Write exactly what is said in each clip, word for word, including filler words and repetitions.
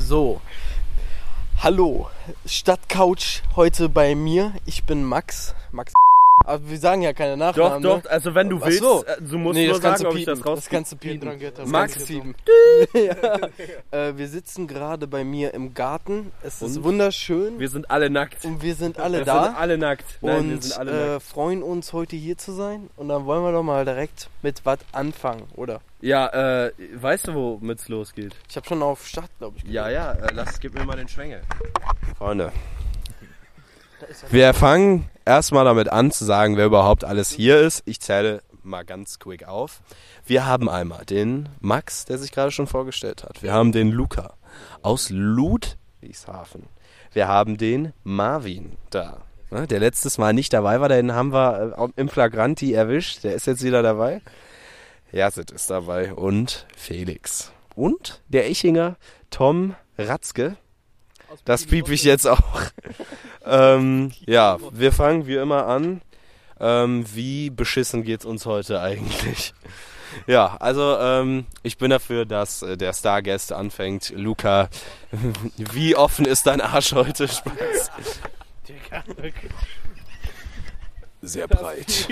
So, hallo, Stadtcouch heute bei mir. Ich bin Max. Max. Aber wir sagen ja keine Nachnamen. Doch, doch, ne? also wenn du Ach willst, so. du musst nee, nur das kannst sagen, du ob ich piepen. das raus... Das kannst du piepen. Das Max. kannst du piepen. ja. äh, wir sitzen gerade bei mir im Garten. Es ist Und? wunderschön. Wir sind alle nackt. Und wir sind alle wir da. sind alle nackt. Nein, und wir sind alle äh, nackt. freuen uns, heute hier zu sein. Und dann wollen wir doch mal direkt mit was anfangen, oder? Ja, äh, weißt du, womit es losgeht? Ich habe schon auf Start, glaube ich. Ja, ja, äh, lass, gib mir mal den Schwengel. Freunde, wir fangen erstmal damit an zu sagen, wer überhaupt alles hier ist. Ich zähle mal ganz quick auf. Wir haben einmal den Max, der sich gerade schon vorgestellt hat. Wir haben den Luca aus Ludwigshafen. Wir haben den Marvin da, ne, der letztes Mal nicht dabei war. Den haben wir äh, im Flagranti erwischt. Der ist jetzt wieder dabei. Jasit ist dabei und Felix. Und der Echinger Tom Ratzke. Das piep ich jetzt auch. ähm, ja, wir fangen wie immer an. Ähm, wie beschissen geht's uns heute eigentlich? Ja, also ähm, ich bin dafür, dass äh, der Stargast anfängt. Luca, wie offen ist dein Arsch heute? Spaß. Sehr breit.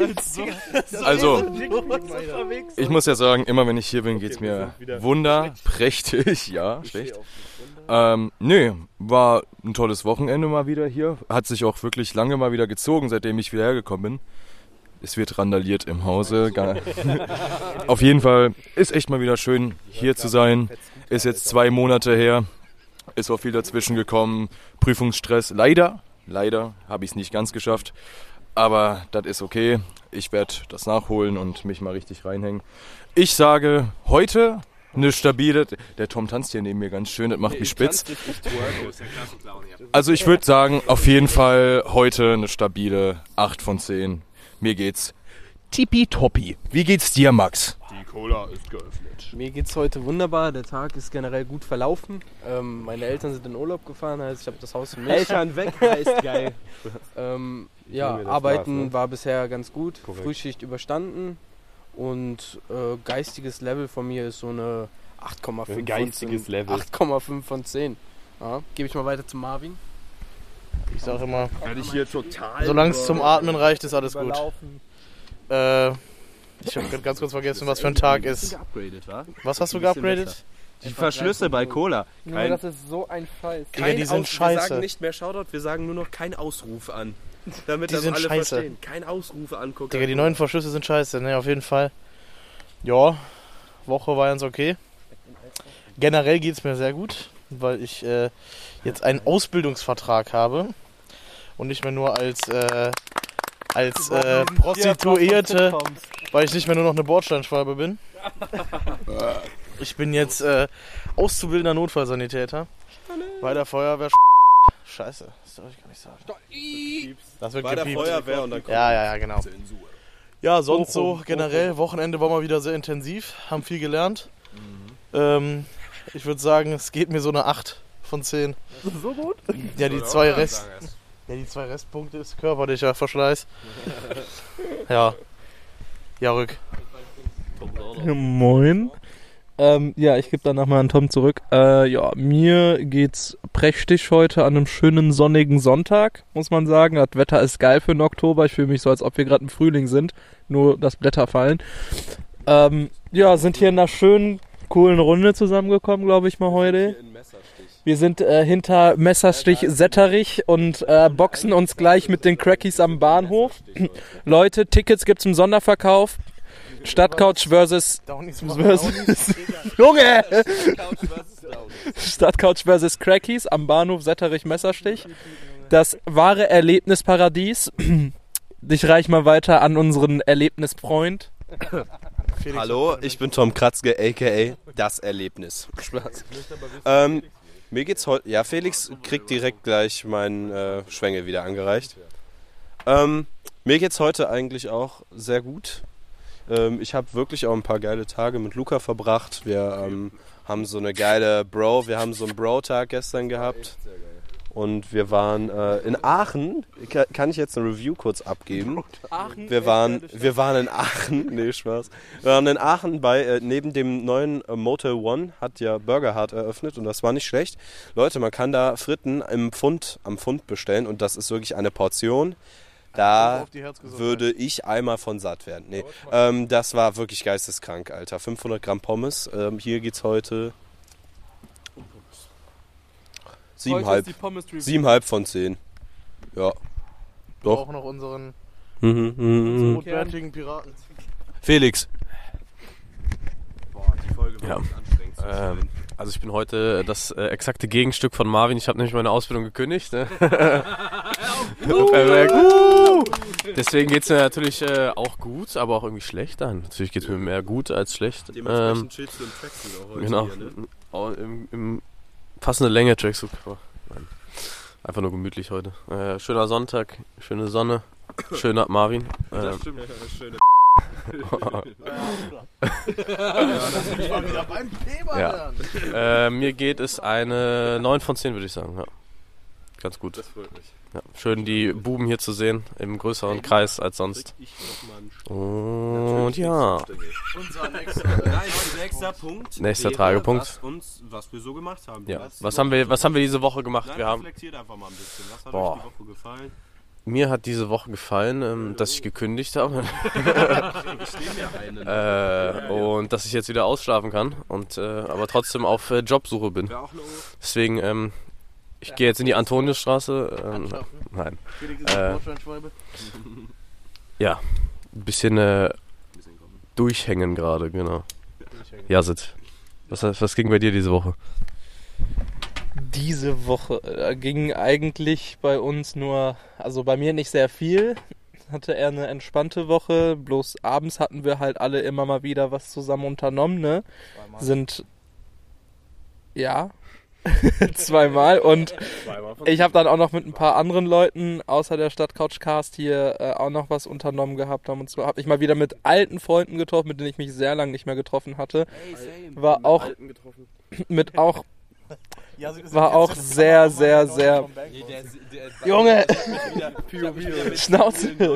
Also, ich muss ja sagen, immer wenn ich hier bin, geht's mir wunderprächtig. Ja, schlecht. Ähm, nö, war ein tolles Wochenende mal wieder hier. Hat sich auch wirklich lange mal wieder gezogen, seitdem ich wieder hergekommen bin. Es wird randaliert im Hause. Auf jeden Fall ist echt mal wieder schön, hier zu sein. Ist jetzt zwei Monate her. Ist auch viel dazwischen gekommen. Prüfungsstress. Leider, leider habe ich es nicht ganz geschafft. Aber das ist okay. Ich werde das nachholen und mich mal richtig reinhängen. Ich sage heute eine stabile... Der Tom tanzt hier neben mir ganz schön, das macht mich spitz. Also ich würde sagen, auf jeden Fall heute eine stabile acht von zehn. Mir geht's tippitoppi. Wie geht's dir, Max? Die Cola ist geöffnet. Mir geht's heute wunderbar. Der Tag ist generell gut verlaufen. Ähm, meine Eltern sind in Urlaub gefahren, heißt ich habe das Haus für mich. Eltern weg heißt geil. ähm, ja, mir das arbeiten Spaß, ne? war bisher ganz gut. Korrekt. Frühschicht überstanden. Und äh, geistiges Level von mir ist so eine acht Komma fünf Geistiges von zehn. Level. acht Komma fünf von zehn. Ja, gebe ich mal weiter zu Marvin. Ich sag immer, Werde ich hier total... solange es zum Atmen reicht, ist alles gut. Äh, ich habe ganz kurz vergessen, was für ein Tag ist. Geupgradet, wa? Was hast du geupgradet? Die Verschlüsse bei Cola. Kein, ist so ein Scheiß. Digga, die sind Aus- scheiße. Wir sagen nicht mehr Shoutout, wir sagen nur noch kein Ausruf an. Damit Die das sind alle scheiße. verstehen. Kein Ausrufe angucken. Digga, die neuen Verschlüsse sind scheiße, ne, auf jeden Fall. Ja, Woche war ganz okay. Generell geht's mir sehr gut, weil ich äh, jetzt einen Ausbildungsvertrag habe und nicht mehr nur als äh, als äh, Prostituierte, weil ich nicht mehr nur noch eine Bordsteinschwalbe bin. Ich bin jetzt äh, auszubildender Notfallsanitäter bei der Feuerwehr. Scheiße, das darf ich gar nicht sagen. Das wird Bei der gepiept. Feuerwehr und dann kommt Ja, ja, ja, genau. Ja, sonst Hoch, so hoch, generell, Wochenende war mal wieder sehr intensiv, haben viel gelernt. Ähm, ich würde sagen, es geht mir so eine acht von zehn. So gut? Ja, die zwei Rest, ja, die zwei Restpunkte ist körperlicher Verschleiß. Ja. Ja, Rück. Moin. Ähm, ja, ich gebe dann nochmal an Tom zurück. Äh, ja, mir geht's prächtig heute an einem schönen sonnigen Sonntag, muss man sagen. Das Wetter ist geil für den Oktober. Ich fühle mich so, als ob wir gerade im Frühling sind, nur dass Blätter fallen. Ähm, ja, sind hier in einer schönen, coolen Runde zusammengekommen, glaube ich mal heute. Wir sind äh, hinter Messerstich Setterich und äh, boxen uns gleich mit den Crackies am Bahnhof. Leute, Tickets gibt's im Sonderverkauf. Stadtcouch versus... versus Junge! Stadtcouch versus Crackies am Bahnhof Setterich Messerstich. Das wahre Erlebnisparadies. Ich reich mal weiter an unseren Erlebnisfreund. Hallo, ich bin Tom Kratzke, aka Das Erlebnis. Spaß. Ähm, mir geht's heute... Ja, Felix kriegt direkt gleich meinen äh, Schwengel wieder angereicht. Ähm, mir geht's heute eigentlich auch sehr gut. Ähm, ich habe wirklich auch ein paar geile Tage mit Luca verbracht. Wir ähm, haben so eine geile Bro... Wir haben so einen Bro-Tag gestern gehabt. Und wir waren äh, in Aachen. Ka- kann ich jetzt eine Review kurz abgeben? Aachen, Wir waren, wir waren in Aachen. Nee, Spaß. Wir waren in Aachen bei, äh, neben dem neuen äh, Motel One hat ja Burger Hut eröffnet und das war nicht schlecht. Leute, man kann da Fritten im Pfund, am Pfund bestellen und das ist wirklich eine Portion. Da würde ich einmal von satt werden. Nee, ähm, das war wirklich geisteskrank, Alter. fünfhundert Gramm Pommes. Ähm, hier geht's heute siebenhalb. Siebenhalb von zehn. Ja. Doch. Auch noch unseren Mhm, mhm. rotbärtigen Piraten. Felix. Boah, die Folge war anstrengend zu ähm, Also ich bin heute das äh, exakte Gegenstück von Marvin. Ich habe nämlich meine Ausbildung gekündigt. Ne? Perfekt. Uh! Deswegen geht es mir natürlich äh, auch gut, aber auch irgendwie schlecht an. Natürlich geht es mir mehr gut als schlecht. Dementsprechend Ähm, chillst du im Tracksuit auch heute genau. hier, ne? Auch im, im passende Länge Tracksuit. Oh, nein. Einfach nur gemütlich heute. Äh, schöner Sonntag, schöne Sonne, schöner Marvin. Ähm, stimmt. Schöne ja. äh, mir geht es eine neun von zehn, würde ich sagen. Ja. Ganz gut. Das freut mich. Ja. Schön die Buben hier zu sehen, im größeren Kreis als sonst. Und ja. Unser nächster, nächster Punkt. Nächster wäre, Tragepunkt. Was, uns, was wir so gemacht haben. Ja. Was haben wir, was haben wir diese Woche gemacht? Nein, wir haben. reflektiert einfach mal ein bisschen. Was hat Boah. euch die Woche gefallen? Mir hat diese Woche gefallen, ähm, dass ich gekündigt habe. Ich nehme ja einen. äh, und dass ich jetzt wieder ausschlafen kann. Und äh, aber trotzdem auf äh, Jobsuche bin. Wäre auch eine Deswegen, ähm, ich gehe jetzt in die Antoniusstraße. Ähm, nein. Äh, ja, ein bisschen äh, durchhängen gerade, genau. Jasit, was, was ging bei dir diese Woche? Diese Woche äh, ging eigentlich bei uns nur, also bei mir nicht sehr viel. Hatte eher eine entspannte Woche. Bloß abends hatten wir halt alle immer mal wieder was zusammen unternommen, ne? Sind, ja, zweimal. Und ich habe dann auch noch mit ein paar anderen Leuten außer der Stadt Couchcast hier äh, auch noch was unternommen gehabt. Haben uns, habe ich mal wieder mit alten Freunden getroffen, mit denen ich mich sehr lange nicht mehr getroffen hatte. War auch mit auch war auch sehr, sehr, sehr... Junge! Schnauze!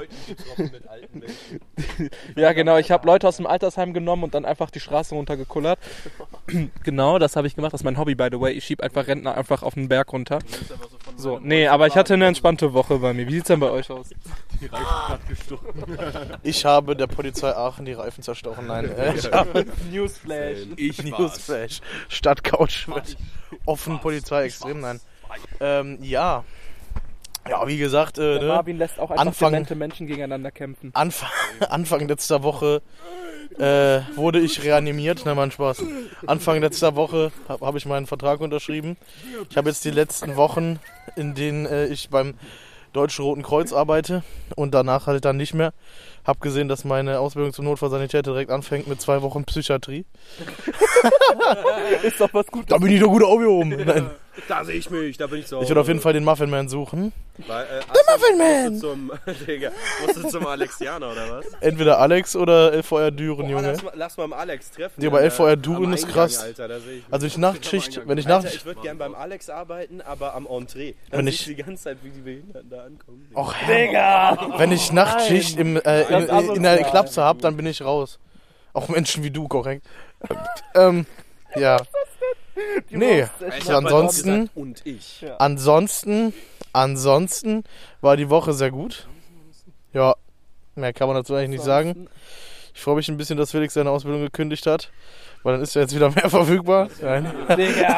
Ja, genau. Ich habe Leute aus dem Altersheim genommen und dann einfach die Straße runtergekullert. Genau, das habe ich gemacht. Das ist mein Hobby, by the way. Ich schieb einfach Rentner einfach auf den Berg runter. So, nee, aber ich hatte eine entspannte Woche bei mir. Wie sieht's denn bei euch aus? Die Reifen hat gestochen. Ich habe der Polizei Aachen die Reifen zerstochen. Nein, äh, ich habe Newsflash. Ich Newsflash. Stadtcouch wird offen Polizei extrem. Nein. Ähm, ja. Ja, wie gesagt, äh, Der Marvin lässt auch einfach Anfang- demente Menschen gegeneinander kämpfen. Anfang, Anfang letzter Woche äh, wurde ich reanimiert. Na, mein Spaß. Anfang letzter Woche habe hab ich meinen Vertrag unterschrieben. Ich habe jetzt die letzten Wochen, in denen äh, ich beim Deutschen Roten Kreuz arbeite und danach halt dann nicht mehr. Hab gesehen, dass meine Ausbildung zum Notfallsanitäter direkt anfängt mit zwei Wochen Psychiatrie. Ist doch was Gutes. Da bin ich doch gut aufgehoben. Nein. Da sehe ich mich, da bin ich so. Ich würde auf jeden Fall den Muffin Man suchen. Weil, äh, Der Muffin Man! Musst du zum, Digga, musst du zum Alexianer oder was? Entweder Alex oder L V R Düren, Boah, Junge. lass, mal, lass mal am Alex treffen. Ja, aber äh, L V R am Düren ist Eingang, krass. Alter, da sehe ich mich. Also ich Nachtschicht, wenn ich Alter, Nacht... ich würde gern beim Alex arbeiten, aber am Entree. Dann Wenn sehe ich- ich die ganze Zeit, wie die Behinderten da ankommen. Och, Digga! Wenn ich Nachtschicht im, äh, in, in der Klapse hab, dann bin ich raus. Auch Menschen wie du, korrekt. ähm, ja. Nee, also ansonsten, Und ich. ansonsten, ansonsten war die Woche sehr gut. Ja, mehr kann man dazu eigentlich nicht sagen. Ich freue mich ein bisschen, dass Felix seine Ausbildung gekündigt hat, weil dann ist er jetzt wieder mehr verfügbar. Nein, Digga.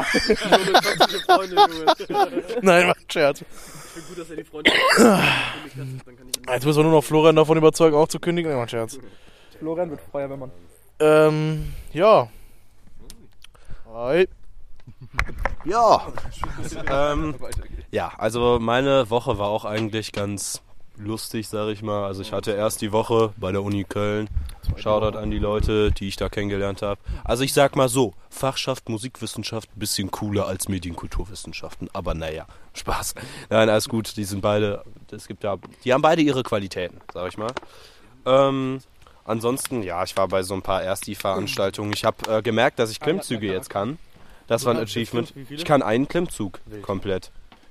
Nein, mein Scherz. Gut, dass er die Freunde Jetzt müssen wir nur noch Florian davon überzeugen, auch zu kündigen. Nein, mein Scherz. Florian wird Feuerwehrmann. Ähm, ja. Hi. Ja. ähm, ja, also meine Woche war auch eigentlich ganz lustig, sag ich mal. Also ich hatte erst die Woche bei der Uni Köln. Shoutout an die Leute, die ich da kennengelernt habe. Also ich sag mal so, Fachschaft Musikwissenschaft bisschen cooler als Medienkulturwissenschaften. Aber naja, Spaß. Nein, alles gut. Die sind beide, es gibt ja, die haben beide ihre Qualitäten, sag ich mal. Ähm, ansonsten, ja, ich war bei so ein paar Ersti-Veranstaltungen. Ich habe äh, gemerkt, dass ich Klimmzüge jetzt kann. Das war ein Achievement. Ich kann einen Klimmzug komplett.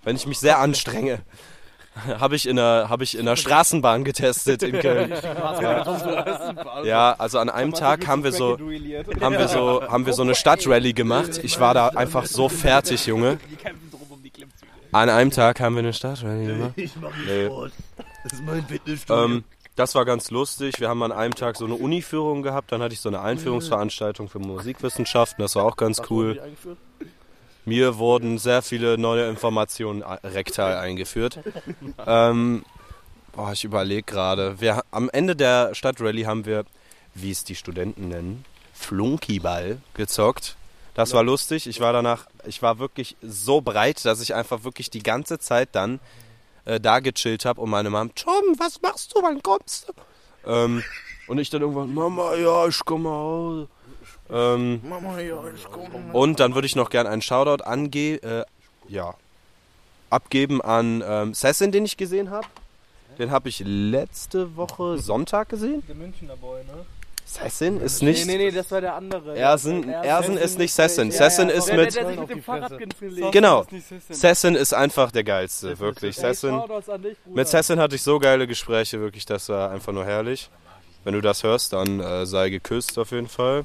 wenn ich mich sehr anstrenge. Habe ich in der, habe ich in der Straßenbahn getestet in Köln. Ja. ja, also an einem Tag haben wir so, haben wir so, haben wir so eine Stadtrallye gemacht. Ich war da einfach so fertig, Junge. An einem Tag haben wir eine Stadtrallye gemacht. Nee. Das ist mein Fitnessstudio. Ähm, das war ganz lustig. Wir haben an einem Tag so eine Uni-Führung gehabt. Dann hatte ich so eine Einführungsveranstaltung für Musikwissenschaften. Das war auch ganz cool. Mir wurden sehr viele neue Informationen rektal eingeführt. ähm, boah, ich überlege gerade. Wir, am Ende der Stadtrallye haben wir, wie es die Studenten nennen, Flunkyball gezockt. Das war lustig. Ich war danach, ich war wirklich so breit, dass ich einfach wirklich die ganze Zeit dann äh, da gechillt habe und meine Mom, Tom, was machst du, wann kommst du? Ähm, und ich dann irgendwann, Mama, ja, ich komme nach Hause. Ähm, Mama, ja, ich komme. Und dann würde ich noch gerne einen Shoutout ange äh, ja, abgeben an ähm, Sessin, den ich gesehen habe. Den habe ich letzte Woche Sonntag gesehen. Der Münchner Boy, ne? Sessin ist nicht... Nee, nee, nee, das war der andere. Ersen, Ersen ist nicht Sessin. Sessin ist mit... Der, der sich mit dem Fahrrad gelegt. Genau. Sessin ist einfach der Geilste, wirklich. Sessin, mit Sessin hatte ich so geile Gespräche, wirklich, das war einfach nur herrlich. Wenn du das hörst, dann äh, sei geküsst auf jeden Fall.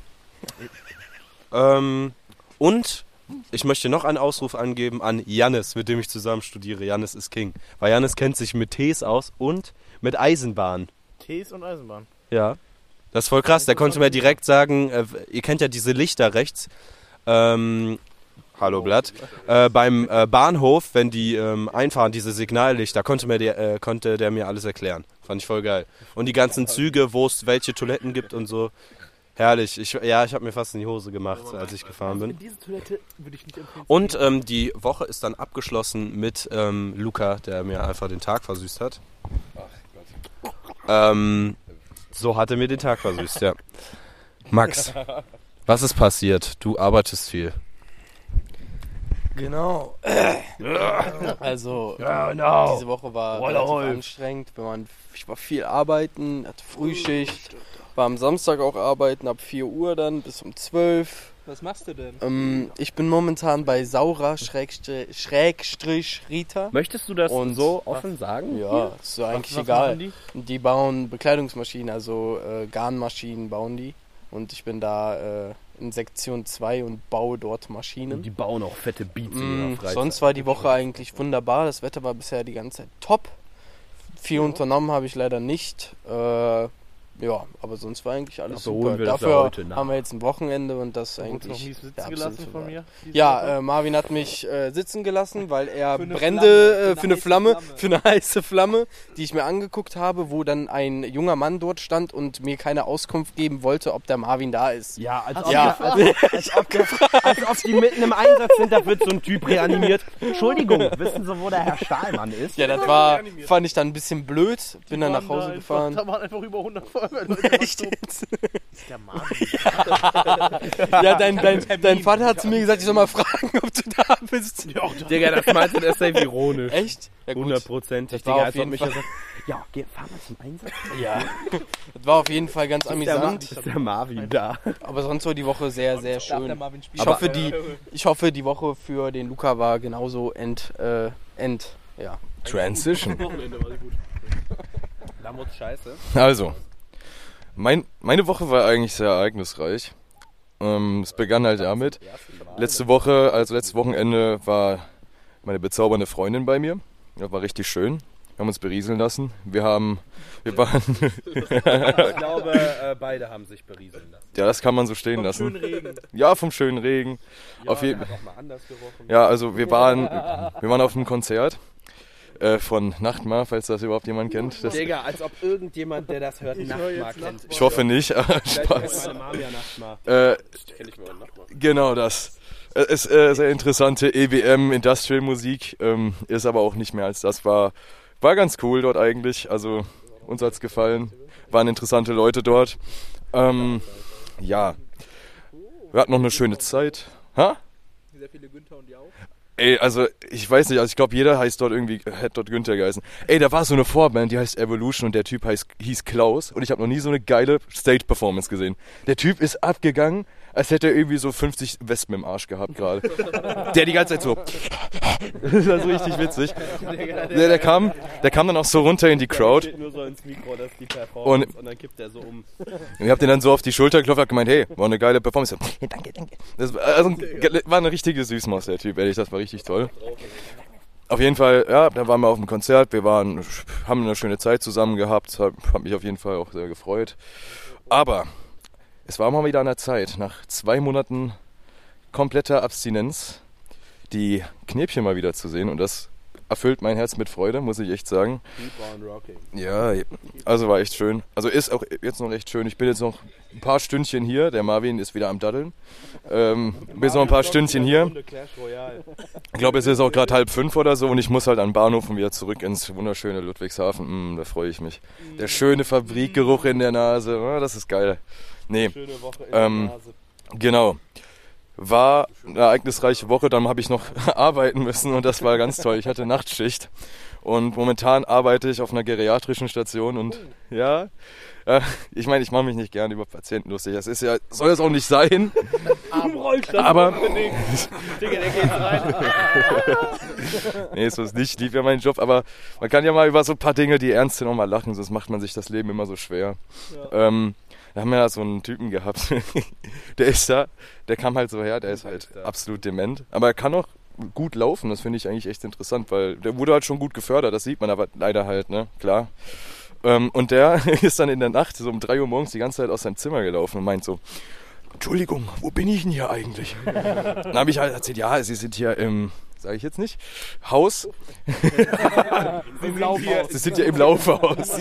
ähm, und ich möchte noch einen Ausruf angeben an Jannis, mit dem ich zusammen studiere. Jannis ist King. Weil Jannis kennt sich mit Tees aus und mit Eisenbahn. Tees und Eisenbahn? Ja. Das ist voll krass. Der konnte mir direkt sagen, äh, ihr kennt ja diese Lichter rechts. Ähm, hallo Blatt. Äh, beim äh, Bahnhof, wenn die ähm, einfahren, diese Signallichter, konnte, mir der, äh, konnte der mir alles erklären. Fand ich voll geil. Und die ganzen Züge, wo es welche Toiletten gibt und so. Herrlich. Ich, ja, ich habe mir fast in die Hose gemacht, als ich gefahren bin. Diese Toilette würde ich nicht empfehlen. Und ähm, die Woche ist dann abgeschlossen mit ähm, Luca, der mir einfach den Tag versüßt hat. Ach Gott. Ähm, so hat er mir den Tag versüßt, ja. Max, was ist passiert? Du arbeitest viel. Genau. Also, genau. Diese Woche war relativ anstrengend. Wir waren, ich war viel arbeiten, hatte Frühschicht. War am Samstag auch arbeiten, ab vier Uhr dann bis um zwölf. Was machst du denn? Ähm, ich bin momentan bei Saura Schrägstrich, Schrägstrich Rita. Möchtest du das und so offen sagen? Ja, ist so eigentlich was, was egal. Die? die bauen Bekleidungsmaschinen, also äh, Garnmaschinen bauen die. Und ich bin da äh, in Sektion zwei und baue dort Maschinen. Und die bauen auch fette Beats mm, in ihrer Freizeit. Sonst war die Woche eigentlich wunderbar. Das Wetter war bisher die ganze Zeit top. Viel ja. unternommen habe ich leider nicht. Äh, Ja, aber sonst war eigentlich alles so super. Dafür haben wir jetzt ein Wochenende und das du eigentlich... noch nie sitzen gelassen von mir? Ja, äh, Marvin hat mich äh, sitzen gelassen, weil er für Brände, Flamme, äh, für eine Flamme, Flamme, für eine heiße Flamme, die ich mir angeguckt habe, wo dann ein junger Mann dort stand und mir keine Auskunft geben wollte, ob der Marvin da ist. Ja, als, ob, ja. als, als, ob, als ob die mitten im Einsatz sind, da wird so ein Typ reanimiert. Entschuldigung, wissen Sie, wo der Herr Stahlmann ist? Ja, das war, fand ich dann ein bisschen blöd, bin dann nach Hause da gefahren. Einfach, da waren einfach über hundert Feuerwehrleute. Echt jetzt? Ist der Marvin. Ja, dein, dein, dein Vater hat zu mir gesagt, ich soll mal fragen, ob du da bist. Ja, Digga, das meinst du, das ist ironisch. Echt? Ja, hundertprozentig. Digga, als ob mich gesagt, ja, geh, fahr mal zum Einsatz. Ja. Das war auf jeden Fall ganz ist amüsant. Der ist der Marvin da. Aber sonst war die Woche sehr, sehr schön. Ich hoffe, die, ich hoffe, die Woche für den Luca war genauso end, äh, end, ja. Transition. Wochenende war gut. Lamots Scheiße. Also. Mein, meine Woche war eigentlich sehr ereignisreich. Ähm, es begann halt damit. Letzte Woche, also letztes Wochenende, war meine bezaubernde Freundin bei mir. Das war richtig schön. Wir haben uns berieseln lassen. Wir haben, wir waren... Ich glaube, äh, beide haben sich berieseln lassen. Ja, das kann man so stehen vom lassen. Schönen Regen. Ja, vom schönen Regen. Ja, auf je- hat auch mal anders gerochen. Ja, also wir waren, wir waren auf einem Konzert. Von Nachtmar, falls das überhaupt jemand kennt. Das Digga, als ob irgendjemand, der das hört, Nachtmar kennt. Ich hoffe nicht, aber Spaß. Meine Mama ja Nachtmar. Äh, genau das. Es ist äh, sehr interessante E B M, Industrial Musik, ähm, ist aber auch nicht mehr als das. War, war ganz cool dort eigentlich, also uns hat's gefallen. Waren interessante Leute dort. Ähm, ja, wir hatten noch eine schöne Zeit. Ha? Sehr viele Günther und die auch. Ey, also ich weiß nicht, also ich glaube jeder heißt dort irgendwie, hätte dort Günther geheißen. Ey, da war so eine Vorband, die heißt Evolution und der Typ heißt, hieß Klaus und ich habe noch nie so eine geile Stage-Performance gesehen. Der Typ ist abgegangen, als hätte er irgendwie so fünfzig Wespen im Arsch gehabt gerade. Der die ganze Zeit so Das war so richtig witzig. Der, der, kam, der kam dann auch so runter in die Crowd. Nur so ins Mikro, das ist die Performance und, und dann kippt er so um. Und ich hab den dann so auf die Schulter geklopft und gemeint, hey, war eine geile Performance. Hey, danke, danke. Das war, also, war eine richtige Süßmaus, der Typ, ehrlich, das war richtig toll. Auf jeden Fall, ja, da waren wir auf dem Konzert, wir waren, haben eine schöne Zeit zusammen gehabt, hat, hat mich auf jeden Fall auch sehr gefreut. Aber es war mal wieder an der Zeit, nach zwei Monaten kompletter Abstinenz, die Knäbchen mal wieder zu sehen und das erfüllt mein Herz mit Freude, muss ich echt sagen. Keep on rocking. Ja, also war echt schön. Also ist auch jetzt noch echt schön. Ich bin jetzt noch ein paar Stündchen hier. Der Marvin ist wieder am Daddeln. Ähm, bin jetzt noch ein paar Stündchen hier. Ich glaube, es ist auch gerade halb fünf oder so und ich muss halt an den Bahnhof und wieder zurück ins wunderschöne Ludwigshafen. Mm, da freue ich mich. Der schöne Fabrikgeruch in der Nase. Oh, das ist geil. Nee. Schöne Woche in ähm, der Nase. Genau. War eine ereignisreiche Woche, dann habe ich noch arbeiten müssen und das war ganz toll. Ich hatte Nachtschicht und momentan arbeite ich auf einer geriatrischen Station und ja, äh, ich meine, ich mache mich nicht gerne über Patienten lustig. Das ist ja, soll das auch nicht sein. Aber nee, so ist nicht. Ich liebe ja meinen Job, aber man kann ja mal über so ein paar Dinge, die ernst sind, auch mal lachen, sonst macht man sich das Leben immer so schwer. Ja. Ähm, Da haben wir ja so einen Typen gehabt, der ist da, der kam halt so her, der ist halt absolut dement, aber er kann auch gut laufen, das finde ich eigentlich echt interessant, weil der wurde halt schon gut gefördert, das sieht man aber leider halt, ne, klar. Und der ist dann in der Nacht, so um drei Uhr morgens, die ganze Zeit aus seinem Zimmer gelaufen und meint so, Entschuldigung, wo bin ich denn hier eigentlich? Dann habe ich halt erzählt, ja, Sie sind hier im, sage ich jetzt nicht, Haus. Im Laufhaus. Sie sind ja im Laufhaus.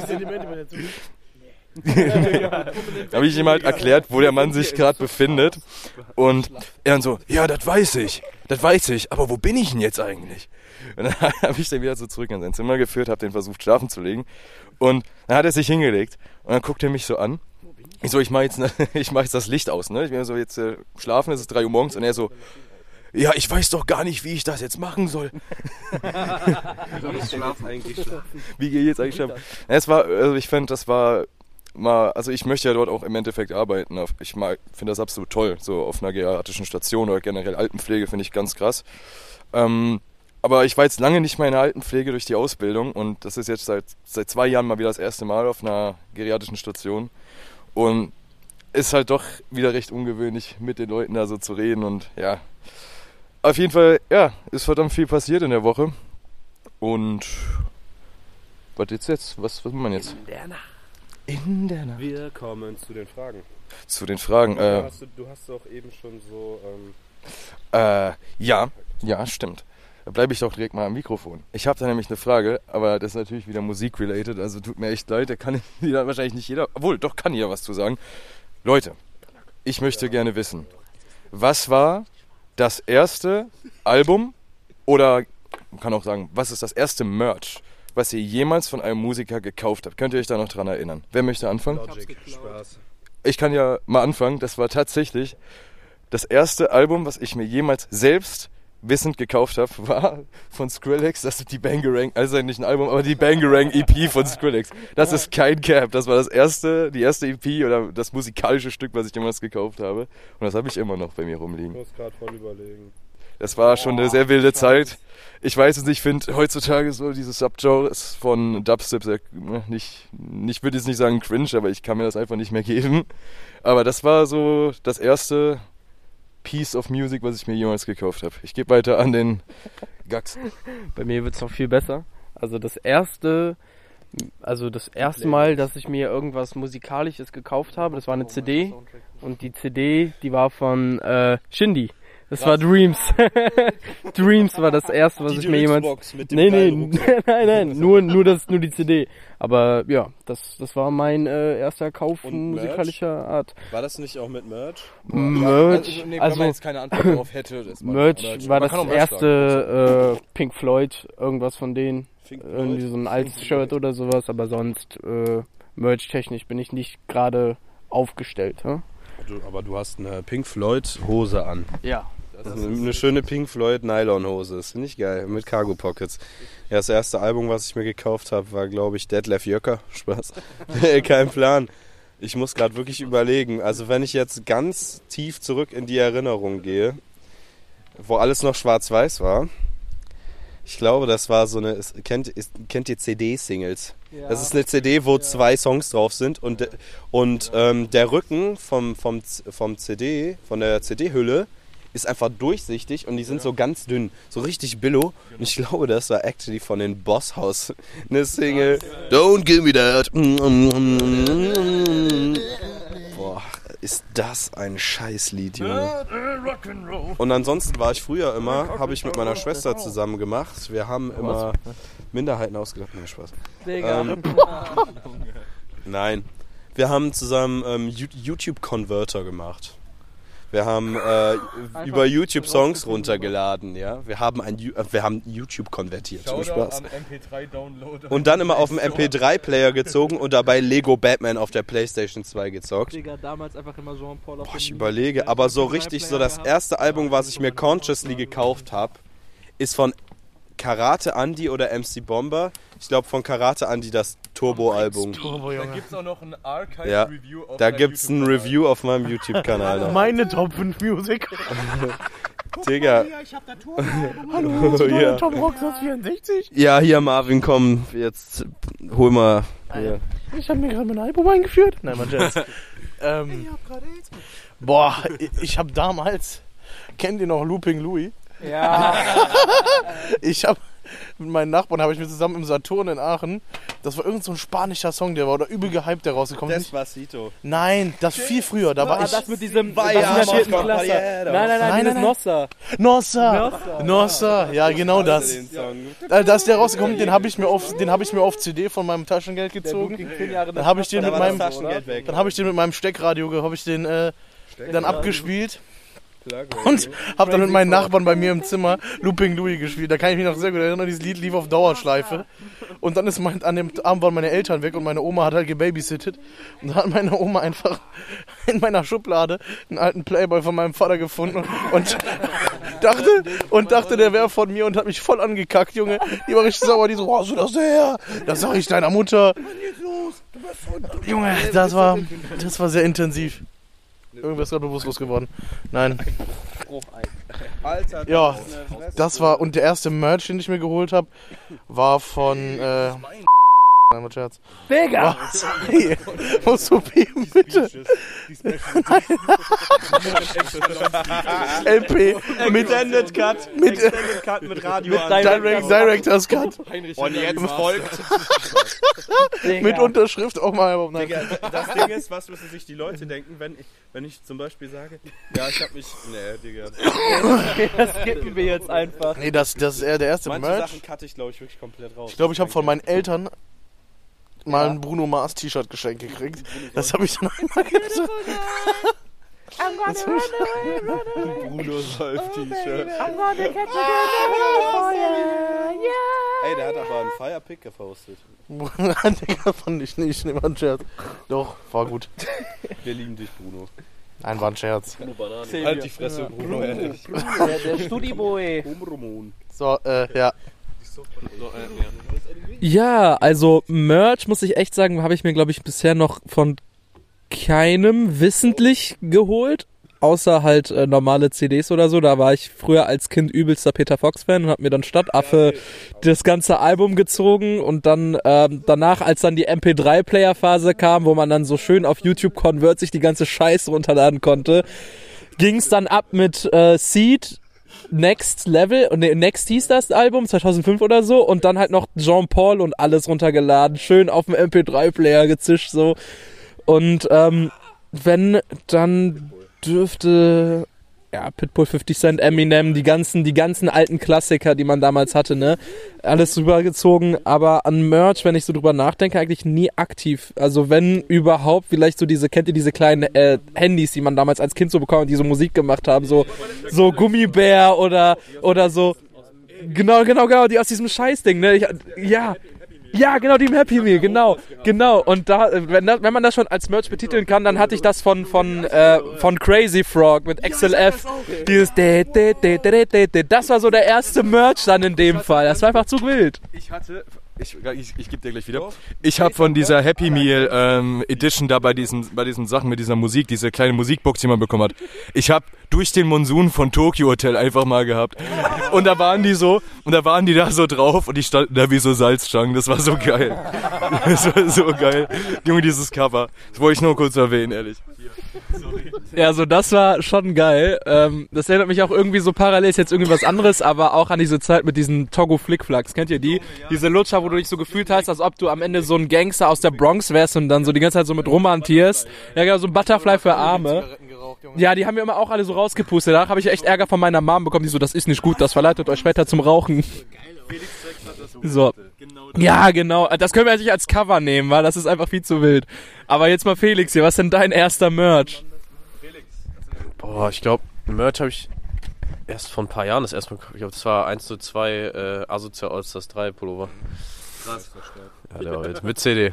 Da habe ich ihm halt erklärt, wo der Mann sich gerade befindet und er dann so, ja, das weiß ich, das weiß ich, aber wo bin ich denn jetzt eigentlich? Und dann habe ich den wieder so zurück in sein Zimmer geführt, habe den versucht schlafen zu legen und dann hat er sich hingelegt und dann guckt er mich so an. Ich so, ich mache jetzt, ich mach jetzt das Licht aus, ne? Ich bin so, jetzt äh, schlafen, es ist drei Uhr morgens und er so, ja, ich weiß doch gar nicht, wie ich das jetzt machen soll. Wie soll ich schlafen eigentlich schlafen? Wie gehe ich jetzt eigentlich schlafen? Es war, also ich fand, das war mal, also ich möchte ja dort auch im Endeffekt arbeiten. Ich finde das absolut toll, so auf einer geriatrischen Station oder generell Altenpflege finde ich ganz krass. Ähm, aber ich war jetzt lange nicht mehr in der Altenpflege durch die Ausbildung und das ist jetzt seit, seit zwei Jahren mal wieder das erste Mal auf einer geriatrischen Station und ist halt doch wieder recht ungewöhnlich, mit den Leuten da so zu reden und ja, auf jeden Fall, ja, ist verdammt viel passiert in der Woche und was jetzt jetzt? Was, was macht man jetzt? In der Nacht. In der Nacht. Wir kommen zu den Fragen. Zu den Fragen. Äh, du, hast, du hast doch eben schon so... Ähm äh, ja, ja, stimmt. Da bleibe ich doch direkt mal am Mikrofon. Ich habe da nämlich eine Frage, aber das ist natürlich wieder musik-related, also tut mir echt leid, da kann da wahrscheinlich nicht jeder... Obwohl, doch kann jeder was zu sagen. Leute, ich möchte gerne wissen, was war das erste Album oder man kann auch sagen, was ist das erste Merch, was ihr jemals von einem Musiker gekauft habt? Könnt ihr euch da noch dran erinnern? Wer möchte anfangen? Logic. Spaß. Ich kann ja mal anfangen. Das war tatsächlich das erste Album, was ich mir jemals selbst wissend gekauft habe, war von Skrillex. Das ist die Bangarang, also nicht ein Album, aber die Bangarang E P von Skrillex. Das ist kein Cap. Das war das erste, die erste E P oder das musikalische Stück, was ich jemals gekauft habe. Und das habe ich immer noch bei mir rumliegen. Ich muss gerade voll überlegen. Das war schon eine sehr wilde Zeit. Ich weiß es nicht, ich finde heutzutage so diese Subgenres von Dubstep sehr, nicht, ich würde jetzt nicht sagen cringe, aber ich kann mir das einfach nicht mehr geben. Aber das war so das erste Piece of Music, was ich mir jemals gekauft habe. Ich gebe weiter an den Gax. Bei mir wird es noch viel besser. Also das erste, also das erste Mal, dass ich mir irgendwas Musikalisches gekauft habe, das war eine C D. Und die C D, die war von äh, Shindy. Das war Dreams. Dreams war das erste, was die ich mir jemals... Mit dem nee, nee, nein, nein, nur, nur, das, nur die C D. Aber ja, das, das war mein äh, erster Kauf musikalischer Art. War das nicht auch mit Merch? Merch, Ja, nee, also wenn man jetzt keine Antwort darauf hätte. Das Merch Merch war man das kann auch Merch erste äh, Pink Floyd, irgendwas von denen. Pink Irgendwie so ein altes Shirt oder sowas, aber sonst äh, Merch-technisch bin ich nicht gerade aufgestellt. Hm? Du, aber du hast eine Pink Floyd Hose an. Ja. Das ist eine schöne Pink Floyd Nylon-Hose. Das finde ich geil. Mit Cargo Pockets. Ja, das erste Album, was ich mir gekauft habe, war, glaube ich, Detlef Jöcker. Spaß. Kein Plan. Ich muss gerade wirklich überlegen. Also wenn ich jetzt ganz tief zurück in die Erinnerung gehe, wo alles noch schwarz-weiß war, Ich glaube, das war so eine, es, kennt, ist, kennt ihr C D-Singles? Ja. Das ist eine C D, wo ja. zwei Songs drauf sind und, und ähm, der Rücken vom, vom, vom C D, von der C D-Hülle ist einfach durchsichtig und die sind ja. so ganz dünn, so richtig billo. Und ich glaube, das war actually von den Boss House eine Single. Don't give me that. Boah, ist das ein Scheißlied, Junge. Und ansonsten war ich früher immer, habe ich mit meiner Schwester zusammen gemacht. Wir haben immer Minderheiten ausgedacht. Nein, Spaß. Ähm, Nein. Wir haben zusammen ähm, YouTube-Converter gemacht. Wir haben äh, über YouTube Songs runtergeladen, ja. Wir haben ein äh, wir haben YouTube konvertiert. Zum Spaß. M P drei Download und dann immer auf dem M P drei Player gezogen und dabei Lego Batman auf der PlayStation zwei gezockt. Digga, damals einfach immer Jean-Paul auf Boah, ich überlege, aber so richtig so das erste Album, was ich mir consciously gekauft habe, ist von Karate Andy oder M C Bomber. Ich glaube von Karate Andy das Turbo-Album. Turbo, Junge. Da gibt's auch noch ein Archive-Review ja, auf Da gibt's ein Review auf meinem YouTube-Kanal. Meine Top fünf Music. Digga. Ich hab da Turbo. Hallo, hast du ja. Top Rockstars vierundsechzig? Ja, hier Marvin, komm, jetzt hol mal. Hier. Ich hab mir gerade mein Album eingeführt. Nein, mein Scherz. ähm, ich hab gerade Boah, ich, ich hab damals, kennt ihr noch Looping Louis? Ja. Ich hab mit meinen Nachbarn habe ich mir zusammen im Saturn in Aachen, das war irgend so ein spanischer Song, der war oder übel gehypt, der rausgekommen ist. Despacito. Nein, das viel früher, da war ah, ich... das mit diesem vierten Klasse. Nein, nein, nein, nein, dieses Nossa. Nossa. Nossa, ja genau das. Da ist der rausgekommen, den habe ich mir auf, den habe ich mir auf C D von meinem Taschengeld gezogen. Dann habe ich den mit meinem, dann habe ich den mit meinem Steckradio, habe ich den äh, dann abgespielt. Und hab dann mit meinen Nachbarn bei mir im Zimmer Looping Louis gespielt. Da kann ich mich noch sehr gut erinnern, dieses Lied lief auf Dauerschleife. Und dann ist mein, an dem Abend waren meine Eltern weg und meine Oma hat halt gebabysittet. Und dann hat meine Oma einfach in meiner Schublade einen alten Playboy von meinem Vater gefunden und, und dachte, und dachte, der wäre von mir und hat mich voll angekackt, Junge. Die war richtig sauer, die so, wo hast du das her? Das sag ich deiner Mutter. Junge, das war, das war sehr intensiv. Irgendwas ist gerade bewusstlos geworden. Nein. Alter, ja, das war, und der erste Merch, den ich mir geholt habe, war von, äh, nein, mein Scherz. Digga! Hey, musst du piepen, bitte? L P mit Extended Cut. Mit, Extended Cut mit Radio mit Direct, Director's Cut. Und jetzt folgt. Mit Unterschrift auch mal. Nein. Digga, das Ding ist, was müssen sich die Leute denken, wenn ich, wenn ich zum Beispiel sage, ja, ich hab mich, nee, Digga. Das skippen wir jetzt einfach. Nee, das, das ist eher der erste Manche Merch. Sachen cutte ich, glaube ich, wirklich komplett raus. Ich glaube, ich habe von meinen Eltern mal ein Bruno Mars T-Shirt geschenkt gekriegt. Das habe ich dann einmal gesagt. I'm gonna run away, run away. Bruno Solf T-Shirt. I'm gonna catch you for you. Yeah. Ey, der hat aber einen Firepick gepostet. Digga, fand ich nicht. Ne, war ein Scherz. Doch, war gut. Wir lieben dich, Bruno. Nein, war ein Scherz. Halt die Fresse, Bruno, ehrlich. Der, der Studiboy. So, äh, ja. Ja, also Merch, muss ich echt sagen, habe ich mir, glaube ich, bisher noch von keinem wissentlich geholt. Außer halt äh, normale C Ds oder so. Da war ich früher als Kind übelster Peter Fox-Fan und hab mir dann Stadtaffe das ganze Album gezogen. Und dann ähm, danach, als dann die M P drei Player Phase kam, wo man dann so schön auf YouTube Convert sich die ganze Scheiße runterladen konnte, ging's dann ab mit äh, Seed, Next Level, und nee, Next hieß das Album, zweitausendfünf oder so, und dann halt noch Jean-Paul und alles runtergeladen, schön auf dem M P drei Player gezischt so. Und ähm, wenn, dann dürfte ja Pitbull, fifty Cent, Eminem, die ganzen, die ganzen alten Klassiker, die man damals hatte, ne, alles rübergezogen, aber an Merch, wenn ich so drüber nachdenke, eigentlich nie aktiv. Also wenn überhaupt, vielleicht so diese, kennt ihr diese kleinen äh, Handys, die man damals als Kind so bekam, die so Musik gemacht haben, so so Gummibär oder oder so, genau, genau, genau, die aus diesem Scheißding, ne, ich, ja. Ja, genau, die im Happy Meal, genau, genau. Und da, wenn, das, wenn man das schon als Merch betiteln kann, dann hatte ich das von von äh, von Crazy Frog mit X L F. Dieses de, de, de, de, de, de. Das war so der erste Merch dann in dem Fall. Das war einfach zu wild. Ich hatte, Ich, ich, ich gebe dir gleich wieder. Ich habe von dieser Happy Meal ähm, Edition da bei diesen, bei diesen Sachen mit dieser Musik, diese kleine Musikbox, die man bekommen hat. Ich habe durch den Monsun von Tokyo Hotel einfach mal gehabt. Und da waren die so, und da waren die da so drauf und die standen da wie so Salzstangen. Das war so geil. Das war so geil. Junge, dieses Cover. Das wollte ich nur kurz erwähnen, ehrlich. Ja, also das war schon geil. Ähm, das erinnert mich auch irgendwie so parallel, ist jetzt irgendwie was anderes, aber auch an diese Zeit mit diesen Togo Flickflacks. Kennt ihr die? Diese Lutscher, wo du dich so gefühlt hast, als ob du am Ende so ein Gangster aus der Bronx wärst und dann so die ganze Zeit so mit rumhantierst. Ja, genau, so ein Butterfly für Arme. Ja, die haben mir immer auch alle so rausgepustet. Danach habe ich echt Ärger von meiner Mom bekommen, die so, das ist nicht gut, das verleitet euch später zum Rauchen. So. Ja, genau. Das können wir eigentlich als Cover nehmen, weil das ist einfach viel zu wild. Aber jetzt mal Felix hier, was ist denn dein erster Merch? Boah, ich glaube, Merch habe ich erst vor ein paar Jahren das erste Mal, ich glaube, das war eins zu zwei äh, Asozial Allstars drei Pullover. Krass. Ja, der war jetzt mit C D.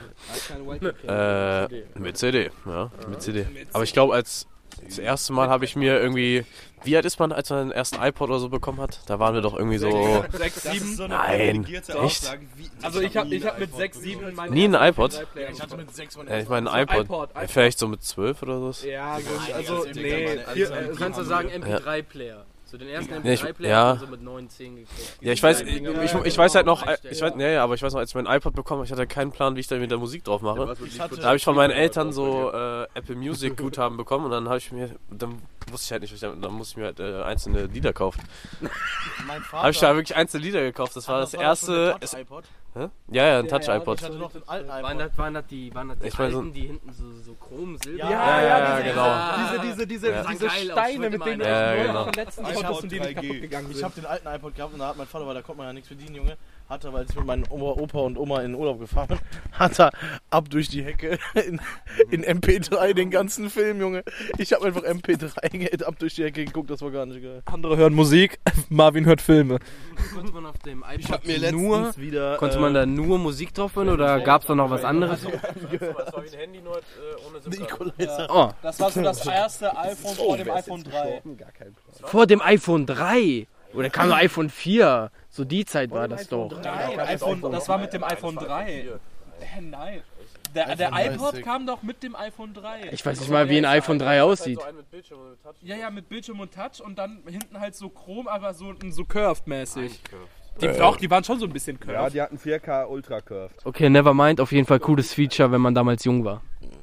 Äh, mit C D, ja, mit C D. Aber ich glaube, als das erste Mal habe ich mir irgendwie, wie alt ist man, als man den ersten iPod oder so bekommen hat? Da waren wir doch irgendwie so... sechs, sieben? So Nein, echt? Also ich habe ich hab mit sechs, sieben... Nie ein iPod? Ich hatte mit sechs Ja, ich meine ein iPod. iPod, iPod. Vielleicht so mit zwölf oder so. Ja, gut, also nee. Hier, äh, kannst du sagen M P drei Player. So den ersten M Ja, P ich- drei Player ja. haben wir so mit neun, zehn gekriegt. Ja, ich weiß, ich, ich, ich weiß halt noch, ich weiß, ja, ja, aber ich weiß noch, als ich mein iPod bekommen habe, ich hatte keinen Plan, wie ich da mit der Musik drauf mache. Da habe ich von meinen Eltern so äh, Apple Music Guthaben bekommen und dann habe ich mir, dann wusste ich halt nicht, was ich damit, dann musste ich mir halt äh, einzelne Lieder kaufen. Mein Vater Habe ich da wirklich einzelne Lieder gekauft. Das war das erste. Das Es, iPod. hä? Ja, ja, ein Touch-iPod. Ich hatte noch den alten Waren iPod. das, waren das die, waren das die Ich mein so- alten, die hinten so, so chrom, silber? Ja, Ja, ja, ja, diese, genau. Diese, diese, diese, Ja. diese Geil aus, Steine, mit mit denen du dem Ja, dich genau. verletzen Ich konntest hab und die nicht kaputt gegangen Ich sind. habe den alten iPod gehabt und da hat mein Vater, weil da konnte man ja nichts verdienen, Junge, hat er, weil ich mit meinem Opa, Opa und Oma in den Urlaub gefahren bin, hat er ab durch die Hecke in, in M P drei den ganzen Film, Junge. Ich habe einfach M P drei ab durch die Hecke geguckt, das war gar nicht geil. Andere hören Musik, Marvin hört Filme. Konnte man auf dem iPod Ich habe mir nur, letztens wieder... konnte man da nur Musik drauf hören oder gab es da noch was anderes? Das war wie ein Handy, nur ohne Equalizer. Oh, Das war so das erste iPhone vor dem iPhone drei. vor dem iPhone drei. Oder kam noch iPhone vier. So die Zeit war das doch. Nein, iPhone, das war mit dem iPhone drei. Hä, nein. Der, der iPod kam doch mit dem iPhone drei. Ich weiß nicht mal, wie ein iPhone drei aussieht. Ja, ja, mit Bildschirm und Touch und dann hinten halt so chrom, aber so, so curved-mäßig. Die, doch, die waren schon so ein bisschen curved. Ja, die hatten vier K Ultra Curved. Okay, never mind. Auf jeden Fall cooles Feature, wenn man damals jung war.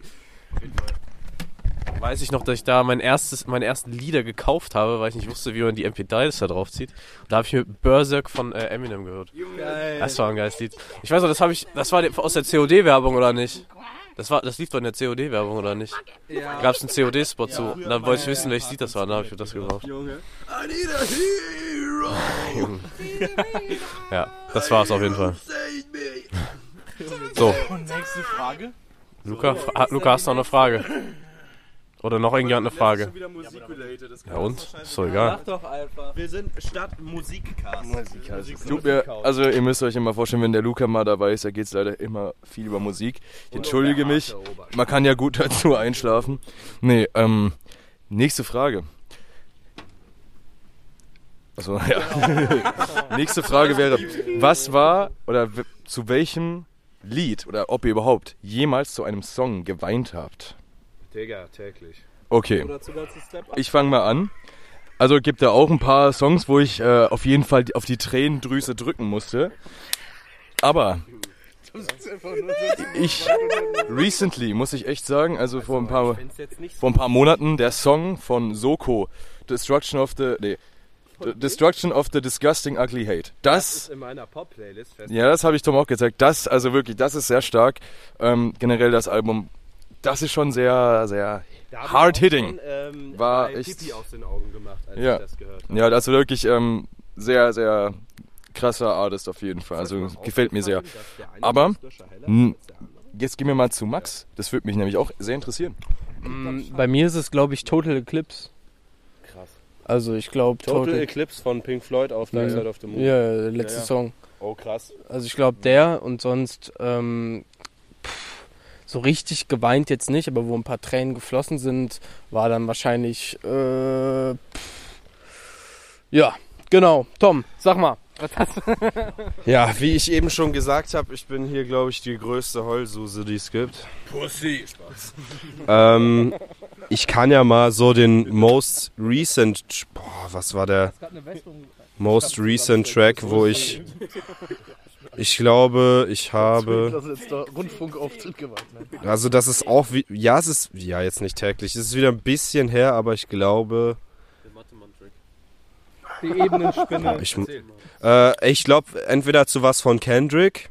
Weiß ich noch, dass ich da mein erstes, meine ersten Lieder gekauft habe, weil ich nicht wusste, wie man die M P drei da drauf zieht. Und da habe ich mir Berserk von äh, Eminem gehört. Geil. Das war ein geiles Lied. Ich weiß noch, das habe ich, das war aus der C O D-Werbung oder nicht? Das war, das lief doch in der C O D-Werbung oder nicht? Ja. Gab es einen C O D-Spot zu? Und dann wollte ich wissen, welches Lied das war. Dann habe ich mir das gekauft. Junge. I need a hero. Ja, das war's auf jeden Fall. So, Und nächste Frage. Luca, fra- Luca, hast du noch eine Frage? Oder noch irgendjemand eine Frage? Wieder Musik-related. Das Ja und? Ist doch egal. Doch einfach. Wir sind statt Musikcast. Musikcast. Tut mir, also ihr müsst euch immer vorstellen, wenn der Luca mal dabei ist, da geht es leider immer viel über Musik. Ich entschuldige mich, man kann ja gut dazu einschlafen. Nee, ähm, nächste Frage. Also ja. Nächste Frage wäre, was war oder w- zu welchem Lied oder ob ihr überhaupt jemals zu einem Song geweint habt? Digga, täglich. Okay, ich fange mal an. Also gibt da auch ein paar Songs, wo ich äh, auf jeden Fall auf die Tränendrüse drücken musste. Aber ich recently, muss ich echt sagen, also vor ein paar, vor ein paar Monaten, der Song von Soko, Destruction of the, nee, Destruction of the Disgusting Ugly Hate. Das, In meiner Pop-Playlist fest. ja, das habe ich Tom auch gezeigt. Das, also wirklich, das ist sehr stark. Ähm, generell das Album, das ist schon sehr, sehr hard hitting. Ähm, War bei echt- Pipi aus den Augen gemacht, als Ja. ich das gehört habe. Ja, das ist wirklich ähm, sehr, sehr krasser Artist auf jeden Fall. Also gefällt mir sehr. Aber n- jetzt gehen wir mal zu Max. Das würde mich nämlich auch sehr interessieren. Mm, Bei mir ist es, glaube ich, Total Eclipse. Krass. Also ich glaube Total Total... Eclipse von Pink Floyd auf Dark Side of the Moon. Ja, der letzte Ja, ja. Song. Oh, krass. Also ich glaube der und sonst ähm, pff, so richtig geweint jetzt nicht, aber wo ein paar Tränen geflossen sind, war dann wahrscheinlich äh, pff, ja, genau. Tom, sag mal. Ja, wie ich eben schon gesagt habe, ich bin hier, glaube ich, die größte Heulsuse, die es gibt. Pussy. Spaß. Ähm, ich kann ja mal so den most recent, boah, was war der most recent Track, wo ich, ich glaube, ich habe, Das ist jetzt der Rundfunkauftritt gemacht. Ne? also das ist auch, wie, ja, es ist, ja, jetzt nicht täglich, es ist wieder ein bisschen her, aber ich glaube, Die Ebenenspinne. ich, äh, ich glaube, entweder zu was von Kendrick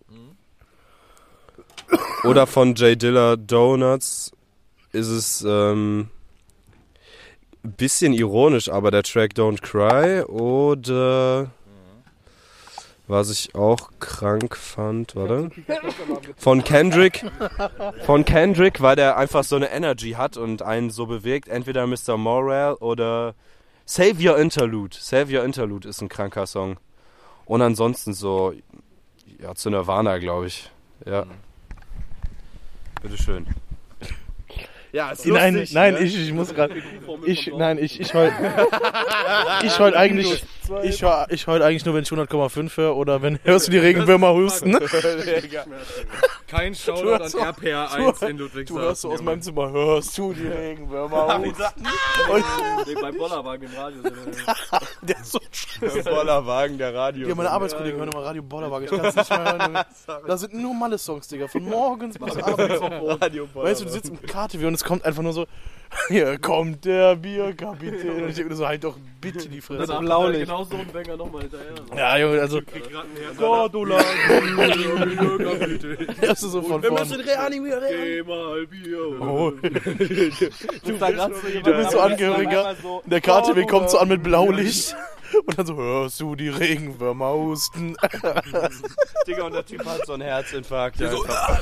oder von J Dilla Donuts ist es ähm, ein bisschen ironisch, aber der Track Don't Cry oder was ich auch krank fand, warte, von Kendrick, von Kendrick, weil der einfach so eine Energy hat und einen so bewegt, entweder Mister Morale oder Save Your Interlude. Save Your Interlude ist ein kranker Song. Und ansonsten so, ja, zu Nirvana, glaube ich. Ja. Bitteschön. Ja, ist Nein, lustig, nein, ne? ich, ich muss gerade. Ich, nein, ich, ich heul. Ich heul eigentlich. Ich heul, ich heul eigentlich nur, wenn ich hundert Komma fünf höre oder wenn hörst du die Regenwürmer husten. Kein Shoutout an R P R eins in Ludwigshafen. Du hörst so aus meinem Zimmer, hörst du die Regenwürmer husten. Beim Bollerwagen im Radio. Der ist so scheiße. Bollerwagen, der Radio. Ja, meine Arbeitskollegen hören immer Radio Bollerwagen. Ich kann es nicht mehr hören. Da sind nur Malle-Songs, Digga. Von morgens bis abends. Radio Weißt du, du sitzt im K T W und es kommt einfach nur so, hier kommt der Bierkapitän. Und ich denke nur so, halt doch bitte die Fresse. Das Blaulicht. Genau so ein Banger nochmal hinterher. Ja, Junge, also, Cordula. das ist so von vorne. reanimieren. Geh mal Bier. Oh. Du Du bist so Angehöriger. Der K T W kommt so an mit Blaulicht. Und dann so, hörst du die Regenwürmer husten. Digga, und der Typ hat so einen Herzinfarkt. Ja,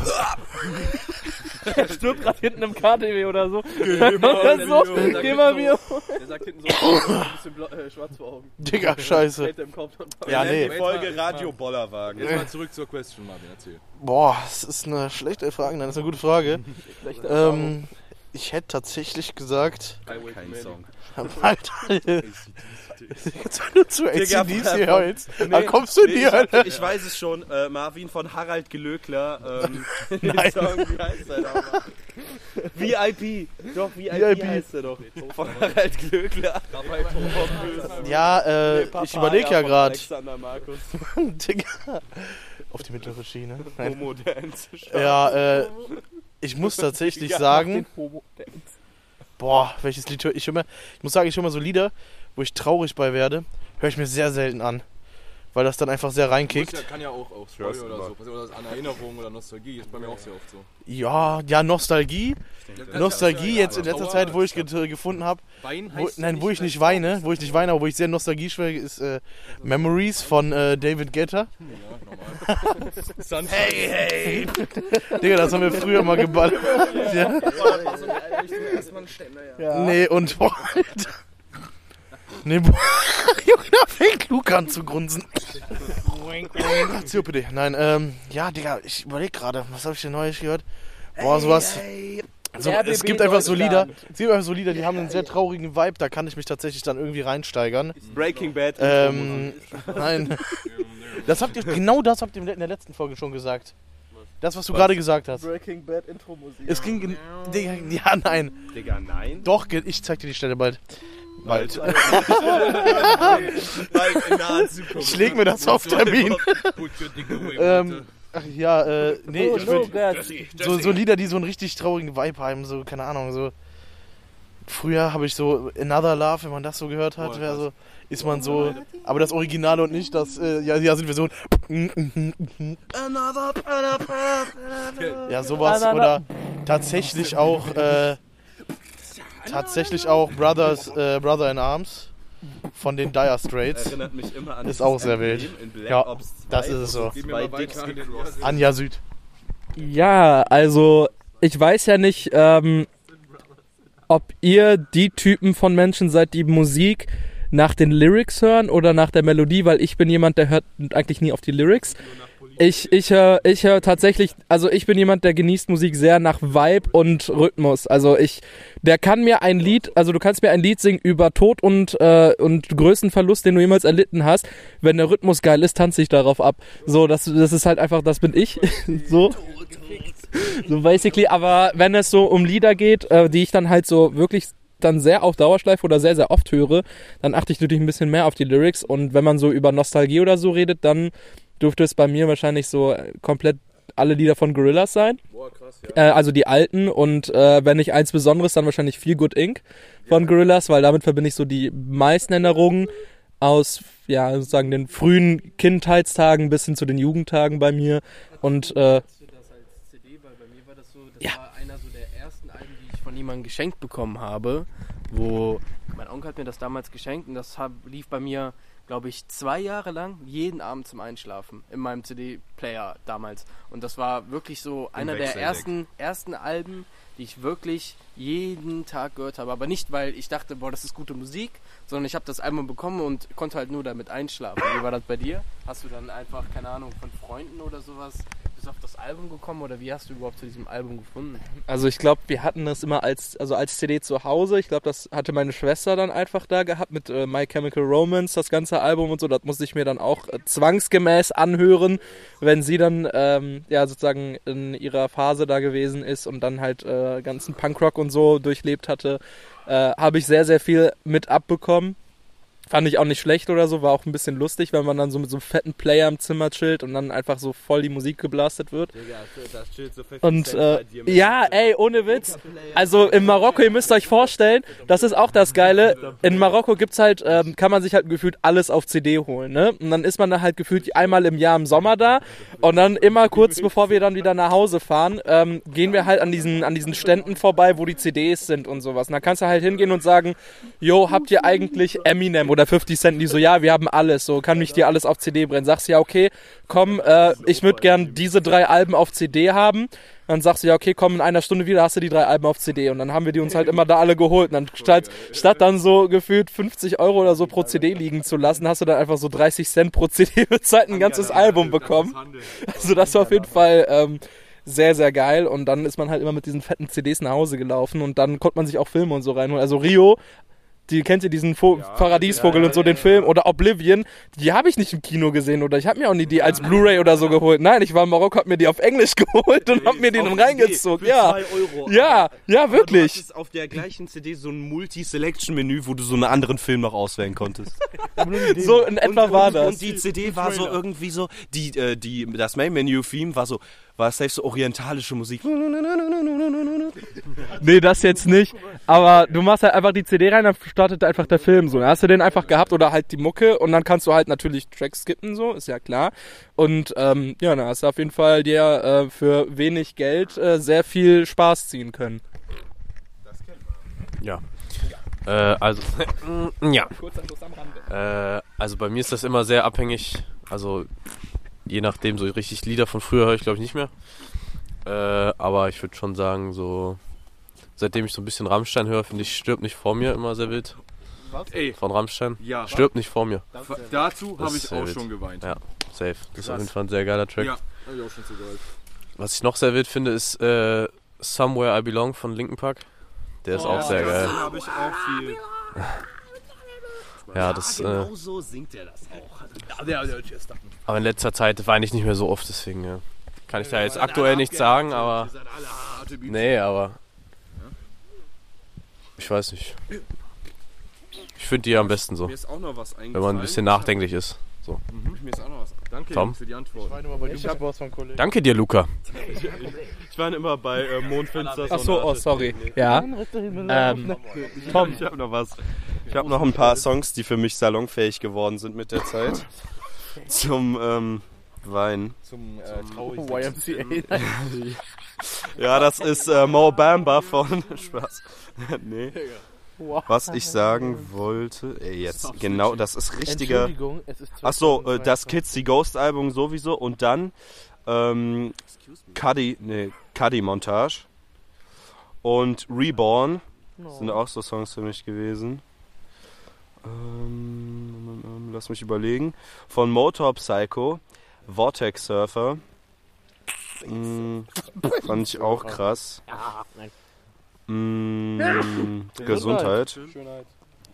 Der stirbt gerade hinten im K T W oder so. Geh mal, so, geh mal Bier. Der sagt hinten so ein bisschen blau, äh, schwarz vor Augen. Digga, scheiße. Hält er im Kopf. Ja, nee. Folge Radio Bollerwagen. Jetzt mal zurück zur Question, Marvin, erzähl. Boah, das ist eine schlechte Frage. Nein, das ist eine gute Frage. ähm, ich hätte tatsächlich gesagt, Kein Song. Alter, jetzt wenn du zu A C D C Digga, heulst, dann kommst du in die ich, Hölle. hab, ich weiß es schon, äh, Marvin von Harald Glöckler. Ähm, Nein. Song, wie heißt der nochmal? V I P. Doch, V I P, V I P heißt der doch. Von Harald Glöckler. Ja, äh, ich überlege ja gerade. Alexander Markus. Digga. Auf die mittlere Schiene. Nein. Homo Dance. Ja, äh, ich muss tatsächlich sagen, boah, welches Lied höre ich immer? Ich muss sagen, ich höre mal so Lieder, wo ich traurig bei werde, höre ich mir sehr selten an. Weil das dann einfach sehr reinkickt. Ja, kann ja auch auf Story oder so. Oder an Erinnerung oder Nostalgie. Ist bei mir auch sehr oft so. Ja, ja, Nostalgie. denke, Nostalgie ja, jetzt in aber letzter Trauer Zeit, wo ich ist ge gefunden habe, Wein wo, heißt nein, wo ich nicht gleich weine, wo ich nicht weine, aber wo ich sehr Nostalgie schwelge, ist äh, Memories von äh, David Guetta. Ja, normal. Hey, hey! Digga, das haben wir früher mal geballert. Ja. Ja. Nee, und boah, Alter. Nee, boah, Junge, da fängt Luke an zu grunzen. C O P D. Nein, ähm, ja, Digga, ich überleg gerade, was habe ich denn neulich gehört? Boah, sowas. So, R B B es gibt einfach so Lieder, Deutschland. es gibt einfach so Lieder, die haben einen sehr traurigen Vibe, da kann ich mich tatsächlich dann irgendwie reinsteigern. Breaking Bad. Ähm, nein. Das habt ihr, genau das habt ihr in der letzten Folge schon gesagt. Das, was du gerade gesagt hast. Breaking Bad Intro-Musik. Es ging, gen- Digga, ja, nein. Digga, nein. Doch, ge- ich zeig dir die Stelle bald. Bald. Bald in naher Zukunft. Ich leg mir das auf Termin. Put your dick away, ähm, ach, ja, äh, nee, Oh, ich no, würd, God. so, so Lieder, die so einen richtig traurigen Vibe haben, so, keine Ahnung, so. Früher habe ich so Another Love, wenn man das so gehört hat, wäre so, ist man so, aber das Originale und nicht das, äh, ja, ja, sind wir so, ja, sowas, oder tatsächlich auch, äh, tatsächlich auch Brothers, äh, Brother in Arms von den Dire Straits. Erinnert mich immer an Ist auch sehr wild. in Black Ja, Ops zwei, das ist es so. Gib mir Zwei mal Dicks weiter an den gecrossed. Rost. Anja Süd. Ja, also ich weiß ja nicht, ähm, ob ihr die Typen von Menschen seid, die Musik nach den Lyrics hören oder nach der Melodie, weil ich bin jemand, der hört eigentlich nie auf die Lyrics. Ich, ich höre ich hör tatsächlich, also ich bin jemand, der genießt Musik sehr nach Vibe und Rhythmus. Also ich, der kann mir ein Lied, also du kannst mir ein Lied singen über Tod und, äh, und Größenverlust, den du jemals erlitten hast. Wenn der Rhythmus geil ist, tanze ich darauf ab. So, das, das ist halt einfach, das bin ich. so. So basically, aber wenn es so um Lieder geht, äh, die ich dann halt so wirklich dann sehr auf Dauerschleife oder sehr, sehr oft höre, dann achte ich natürlich ein bisschen mehr auf die Lyrics und wenn man so über Nostalgie oder so redet, dann dürfte es bei mir wahrscheinlich so komplett alle Lieder von Gorillaz sein. Boah, krass, ja. Äh, also die alten und äh, wenn nicht eins Besonderes, dann wahrscheinlich Feel Good Incorporated von Gorillaz, weil damit verbinde ich so die meisten Erinnerungen aus, ja, sozusagen den frühen Kindheitstagen bis hin zu den Jugendtagen bei mir und äh, Das ja. war einer so der ersten Alben, die ich von jemandem geschenkt bekommen habe, wo mein Onkel hat mir das damals geschenkt und das hab, lief bei mir, glaube ich, zwei Jahre lang jeden Abend zum Einschlafen in meinem C D-Player damals. Und das war wirklich so einer der ersten, ersten Alben, die ich wirklich jeden Tag gehört habe. Aber nicht, weil ich dachte, boah, das ist gute Musik, sondern ich habe das Album bekommen und konnte halt nur damit einschlafen. Wie war das bei dir? Hast du dann einfach, keine Ahnung, von Freunden oder sowas bist auf das Album gekommen oder wie hast du überhaupt zu diesem Album gefunden? Also ich glaube, wir hatten das immer als, also als C D zu Hause. Ich glaube, das hatte meine Schwester dann einfach da gehabt mit äh, My Chemical Romance, das ganze Album und so. Das musste ich mir dann auch äh, zwangsgemäß anhören, wenn sie dann ähm, ja sozusagen in ihrer Phase da gewesen ist und dann halt äh, ganzen Punkrock und so durchlebt hatte. Äh, habe ich sehr, sehr viel mit abbekommen. Fand ich auch nicht schlecht oder so, war auch ein bisschen lustig, wenn man dann so mit so einem fetten Player im Zimmer chillt und dann einfach so voll die Musik geblastet wird. Digga, das chillt so und äh, ja, ey, ohne Witz. Also in Marokko, ihr müsst euch vorstellen, das ist auch das Geile. In Marokko gibt's halt, ähm, kann man sich halt gefühlt alles auf C D holen, ne? Und dann ist man da halt gefühlt einmal im Jahr im Sommer da und dann immer kurz bevor wir dann wieder nach Hause fahren, ähm, gehen wir halt an diesen, an diesen Ständen vorbei, wo die C Ds sind und sowas. Und dann kannst du halt hingehen und sagen, yo, habt ihr eigentlich Eminem oder fünfzig Cent, die so, ja, wir haben alles, so, kann ich dir alles auf C D brennen. Sagst du, ja, okay, komm, äh, ich würde gern diese drei Alben auf C D haben. Dann sagst du, ja, okay, komm, in einer Stunde wieder hast du die drei Alben auf C D. Und dann haben wir die uns halt immer da alle geholt. Und dann statt, statt dann so gefühlt fünfzig Euro oder so pro C D liegen zu lassen, hast du dann einfach so dreißig Cent pro C D bezahlt ein ganzes Album bekommen. Also das war auf jeden Fall ähm, sehr, sehr geil. Und dann ist man halt immer mit diesen fetten C Ds nach Hause gelaufen. Und dann konnte man sich auch Filme und so reinholen. Also Rio, die, kennt ihr diesen Vo- ja, Paradiesvogel ja, und so, den Film? Oder Oblivion, die habe ich nicht im Kino gesehen oder ich habe mir auch nie die als Blu-ray oder so geholt. Nein, ich war in Marokko, hab mir die auf Englisch geholt und hab mir die dann reingezogen. Ja, Euro. ja, ja, wirklich. Du hattest auf der gleichen C D so ein Multi-Selection-Menü, wo du so einen anderen Film noch auswählen konntest. So in etwa und, war und, das. Und die C D war so irgendwie so, die, äh, die, das Main-Menu-Theme war so, war safe so orientalische Musik. Nee, das jetzt nicht. Aber du machst halt einfach die C D rein, dann startet einfach der Film so. Dann hast du den einfach gehabt oder halt die Mucke und dann kannst du halt natürlich Tracks skippen, so, ist ja klar. Und ähm, ja, dann hast du auf jeden Fall dir äh, für wenig Geld äh, sehr viel Spaß ziehen können. Ja. Äh, also, ja. Äh, also bei mir ist das immer sehr abhängig, also je nachdem, so richtig Lieder von früher höre ich glaube ich nicht mehr. Äh, aber ich würde schon sagen, so seitdem ich so ein bisschen Rammstein höre, finde ich Stirb nicht vor mir immer sehr wild. Was? Ey. Von Rammstein. Ja. Stirb nicht vor mir. F- dazu habe ich auch wild. schon geweint. Ja, safe. Das ist auf jeden Fall ein sehr geiler Track. Ja, habe ich auch schon so geil. Was ich noch sehr wild finde, ist äh, Somewhere I Belong von Linkin Park. Der ist Oh, auch sehr geil. Da habe ich auch viel. Ja, das. Äh, Genau so singt er das auch. aber in letzter Zeit weine ich nicht mehr so oft, deswegen ja, kann ich da jetzt aktuell nichts sagen, aber. Nee, aber. Ich weiß nicht. Ich finde die am besten so. Mir ist auch noch was eingefallen. Wenn man ein bisschen nachdenklich ist. So. Mhm. Mir ist auch noch was. Danke Tom? für die Antwort. Ich hab was von Kollegen. Danke dir, Luca. Ich war immer bei äh, Mondfinster. Achso, oh sorry. Ja. Ähm, Tom, ich habe noch was. Ich habe noch ein paar Songs, die für mich salonfähig geworden sind mit der Zeit. Zum ähm, Weinen. Zum äh, Y M C A. Ja, das ist äh, Mo Bamba von Spaß. Nee. Was ich sagen wollte, ey, jetzt genau, das ist richtiger. Entschuldigung, es ist Achso, äh, das Kids the Ghost Album sowieso und dann ähm, Cuddy, nee, Cuddy Montage und Reborn sind auch so Songs für mich gewesen. Ähm, lass mich überlegen. Von Motor Psycho, Vortex Surfer. Mm, fand ich auch krass. Mm, Gesundheit. Schönheit.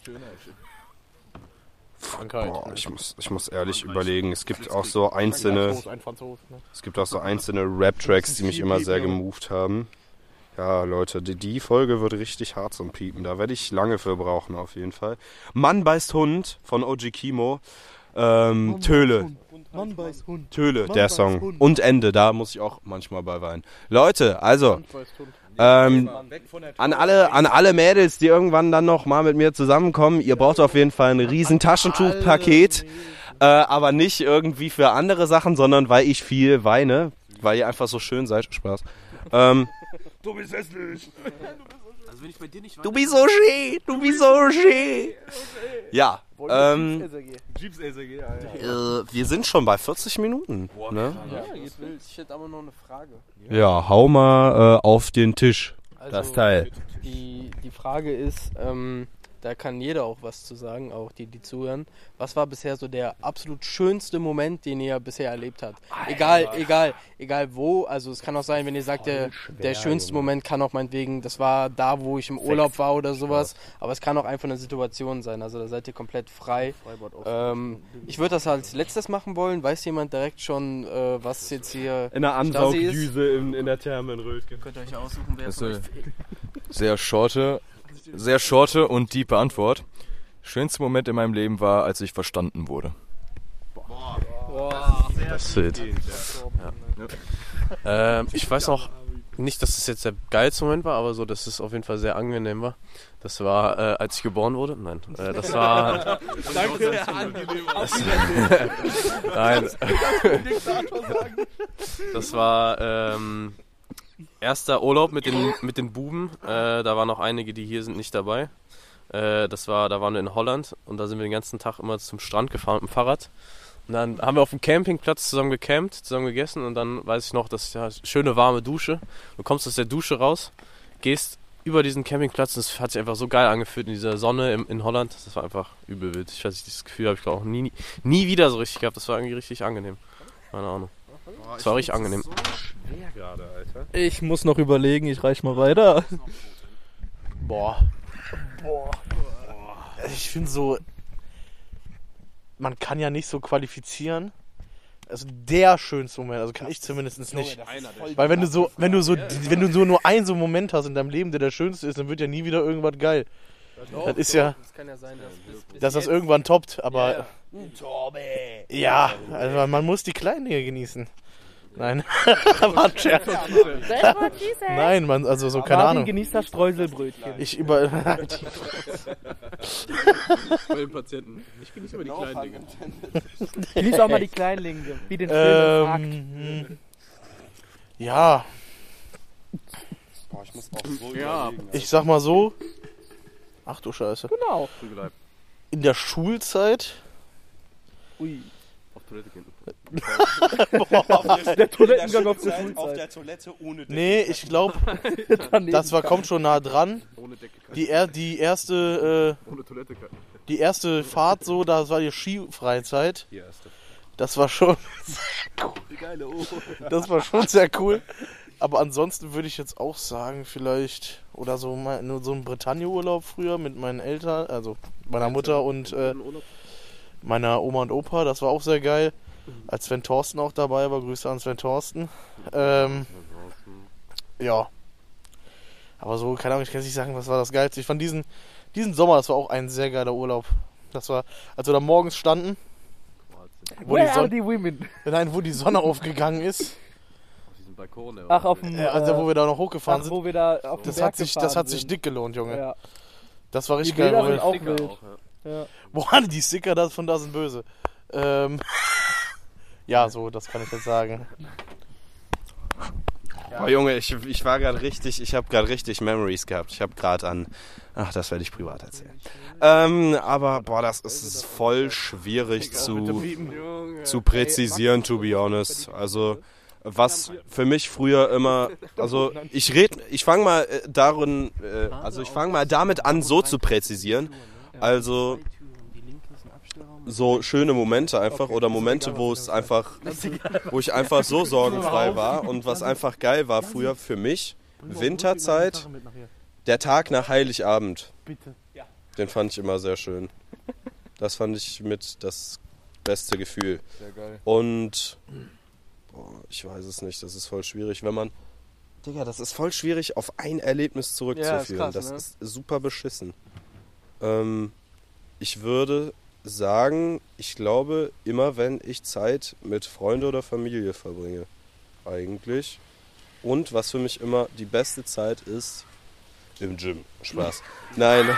Boah, ich muss, ich muss ehrlich überlegen. Es gibt auch so einzelne, es gibt auch so einzelne Rap-Tracks, die mich immer sehr gemoved haben. Ja, Leute, die, die Folge wird richtig hart zum Piepen. Da werde ich lange für brauchen, auf jeden Fall. Mann beißt Hund von O G Kimo. Ähm, Töle. Mann beißt Hund. Töle, der Song. Und Ende, da muss ich auch manchmal bei weinen. Leute, also, ähm, an alle, an alle Mädels, die irgendwann dann noch mal mit mir zusammenkommen, ihr braucht auf jeden Fall ein riesen Taschentuchpaket. Äh, aber nicht irgendwie für andere Sachen, sondern weil ich viel weine. Weil ihr einfach so schön seid. Spaß. Ähm, Du bist hässlich. Also wenn ich bei dir nicht du bist so schön, du bist so schön. Ja, ähm, Jeeps S R G, ja, äh, wir sind schon bei vierzig Minuten. Ne? Ja, geht wild. Ich hätte aber noch eine Frage. Ja, hau mal äh, auf den Tisch. Also, Das Teil. Die, die Frage ist, ähm, da kann jeder auch was zu sagen, auch die, die zuhören. Was war bisher so der absolut schönste Moment, den ihr bisher erlebt habt? Egal, egal, egal wo. Also es kann auch sein, wenn ihr sagt, der, der schönste Moment kann auch meinetwegen, das war da, wo ich im Urlaub war oder sowas. Aber es kann auch einfach eine Situation sein. Also da seid ihr komplett frei. Ähm, ich würde das als letztes machen wollen. Weiß jemand direkt schon, äh, was jetzt hier In der Stasi ist? Ansaugdüse in, in der Therme in Rötgen. Könnt ihr euch aussuchen, wer Das von ist euch Sehr shorte, sehr shorte und tiefe Antwort. Schönster Moment in meinem Leben war, als ich verstanden wurde. Das ist wild. Ja. Ähm, ich weiß auch nicht, dass das jetzt der geilste Moment war, aber so, dass es auf jeden Fall sehr angenehm war. Das war, äh, als ich geboren wurde. Nein, äh, das war. Danke. Das, nein. Das war ähm, erster Urlaub mit den mit den Buben. Äh, da waren noch einige, die hier sind, nicht dabei. Äh, das war, da waren wir in Holland und da sind wir den ganzen Tag immer zum Strand gefahren mit dem Fahrrad. Und dann haben wir auf dem Campingplatz zusammen gecampt, zusammen gegessen und dann weiß ich noch, dass ja schöne warme Dusche. Du kommst aus der Dusche raus, gehst über diesen Campingplatz und es hat sich einfach so geil angefühlt in dieser Sonne im, in Holland. Das war einfach übel wild. Ich weiß nicht, dieses Gefühl habe ich auch nie, nie wieder so richtig gehabt. Das war irgendwie richtig angenehm. Keine Ahnung. Das war richtig angenehm. So schwer gerade, Alter. Ich muss noch überlegen, ich reich mal weiter. Boah. Boah. Ich finde so, man kann ja nicht so qualifizieren. Also der schönste Moment, also kann ich zumindest nicht. Weil wenn du so, wenn du so, wenn du so nur einen so Moment hast in deinem Leben, der der schönste ist, dann wird ja nie wieder irgendwas geil. Das ist ja, Das kann ja sein, dass, bis, bis dass das jetzt- irgendwann toppt, aber ja, also man muss die kleinen Dinge genießen. Nein, war ein Scherz. Nein, man, also so, keine Martin Ahnung. genießt das Streuselbrötchen. Ich über. Bei den Patienten. Ich genieße aber die kleinen Dinge. Genieß auch mal die Kleinlinge, wie den schönen Markt. ähm, ja, Boah, ich muss auch so Ja. ich sag mal so. Ach du Scheiße. Genau. In der Schulzeit. Ui. Auf Toilette gehen. Der Toilettengang auf der Auf Schulzeit. der Toilette ohne Decke. Nee, ich glaube, Daneben. das war kommt schon nah dran. Ohne Decke. kann- Die, er, die erste, äh, Ohne Toilette. kann- die erste Fahrt so, das war die Skifreizeit. Die erste. Das war schon sehr cool. Das war schon sehr cool. Aber ansonsten würde ich jetzt auch sagen, vielleicht, oder so mal nur so ein Bretagne-Urlaub früher mit meinen Eltern, also meiner Mutter und äh, meiner Oma und Opa, das war auch sehr geil. Als Sven Thorsten auch dabei war, Grüße an Sven Thorsten. Ähm, ja. Aber so, keine Ahnung, ich kann nicht sagen, was war das Geilste. Ich fand diesen, diesen Sommer, das war auch ein sehr geiler Urlaub. Das war, als wir da morgens standen, wo die, Where are Sonne, the women? nein, wo die Sonne aufgegangen ist, Auf diesem Balkon. der Ach, war- auf dem, äh, also wo wir da noch hochgefahren ach, sind, wo wir da auf dem das Berg hat sich, gefahren das hat sich sind. dick gelohnt, Junge. Ja. Das war Die richtig geil. Bilder Wo, sind wir, auch Sticker wild. auch, ja. Ja. wo waren die Sticker das von da sind böse? Ähm, ja, so, das kann ich jetzt sagen. Boah, Junge, ich, ich war gerade richtig, ich habe gerade richtig Memories gehabt. Ich habe gerade an, ach, das werde ich privat erzählen. Ähm, aber, boah, das ist voll schwierig zu, zu präzisieren, to be honest. Also, was für mich früher immer, also, ich red, ich fange mal äh, darin, äh, also ich fange mal damit an, so zu präzisieren. Also, Die linke ist ein Abstellraum so schöne Momente einfach oder Momente, wo es einfach, wo ich einfach so sorgenfrei war und was einfach geil war früher für mich, Winterzeit, der Tag nach Heiligabend. Den fand ich immer sehr schön. Das fand ich mit das beste Gefühl. Sehr geil. Und boah, ich weiß es nicht, das ist voll schwierig, wenn man Digga, das ist voll schwierig, auf ein Erlebnis zurückzuführen. Ja, ist krass, das ne? ist super beschissen. Ähm, ich würde sagen, ich glaube, immer wenn ich Zeit mit Freunde oder Familie verbringe, eigentlich. Und was für mich immer die beste Zeit ist, im Gym. Spaß. Nein.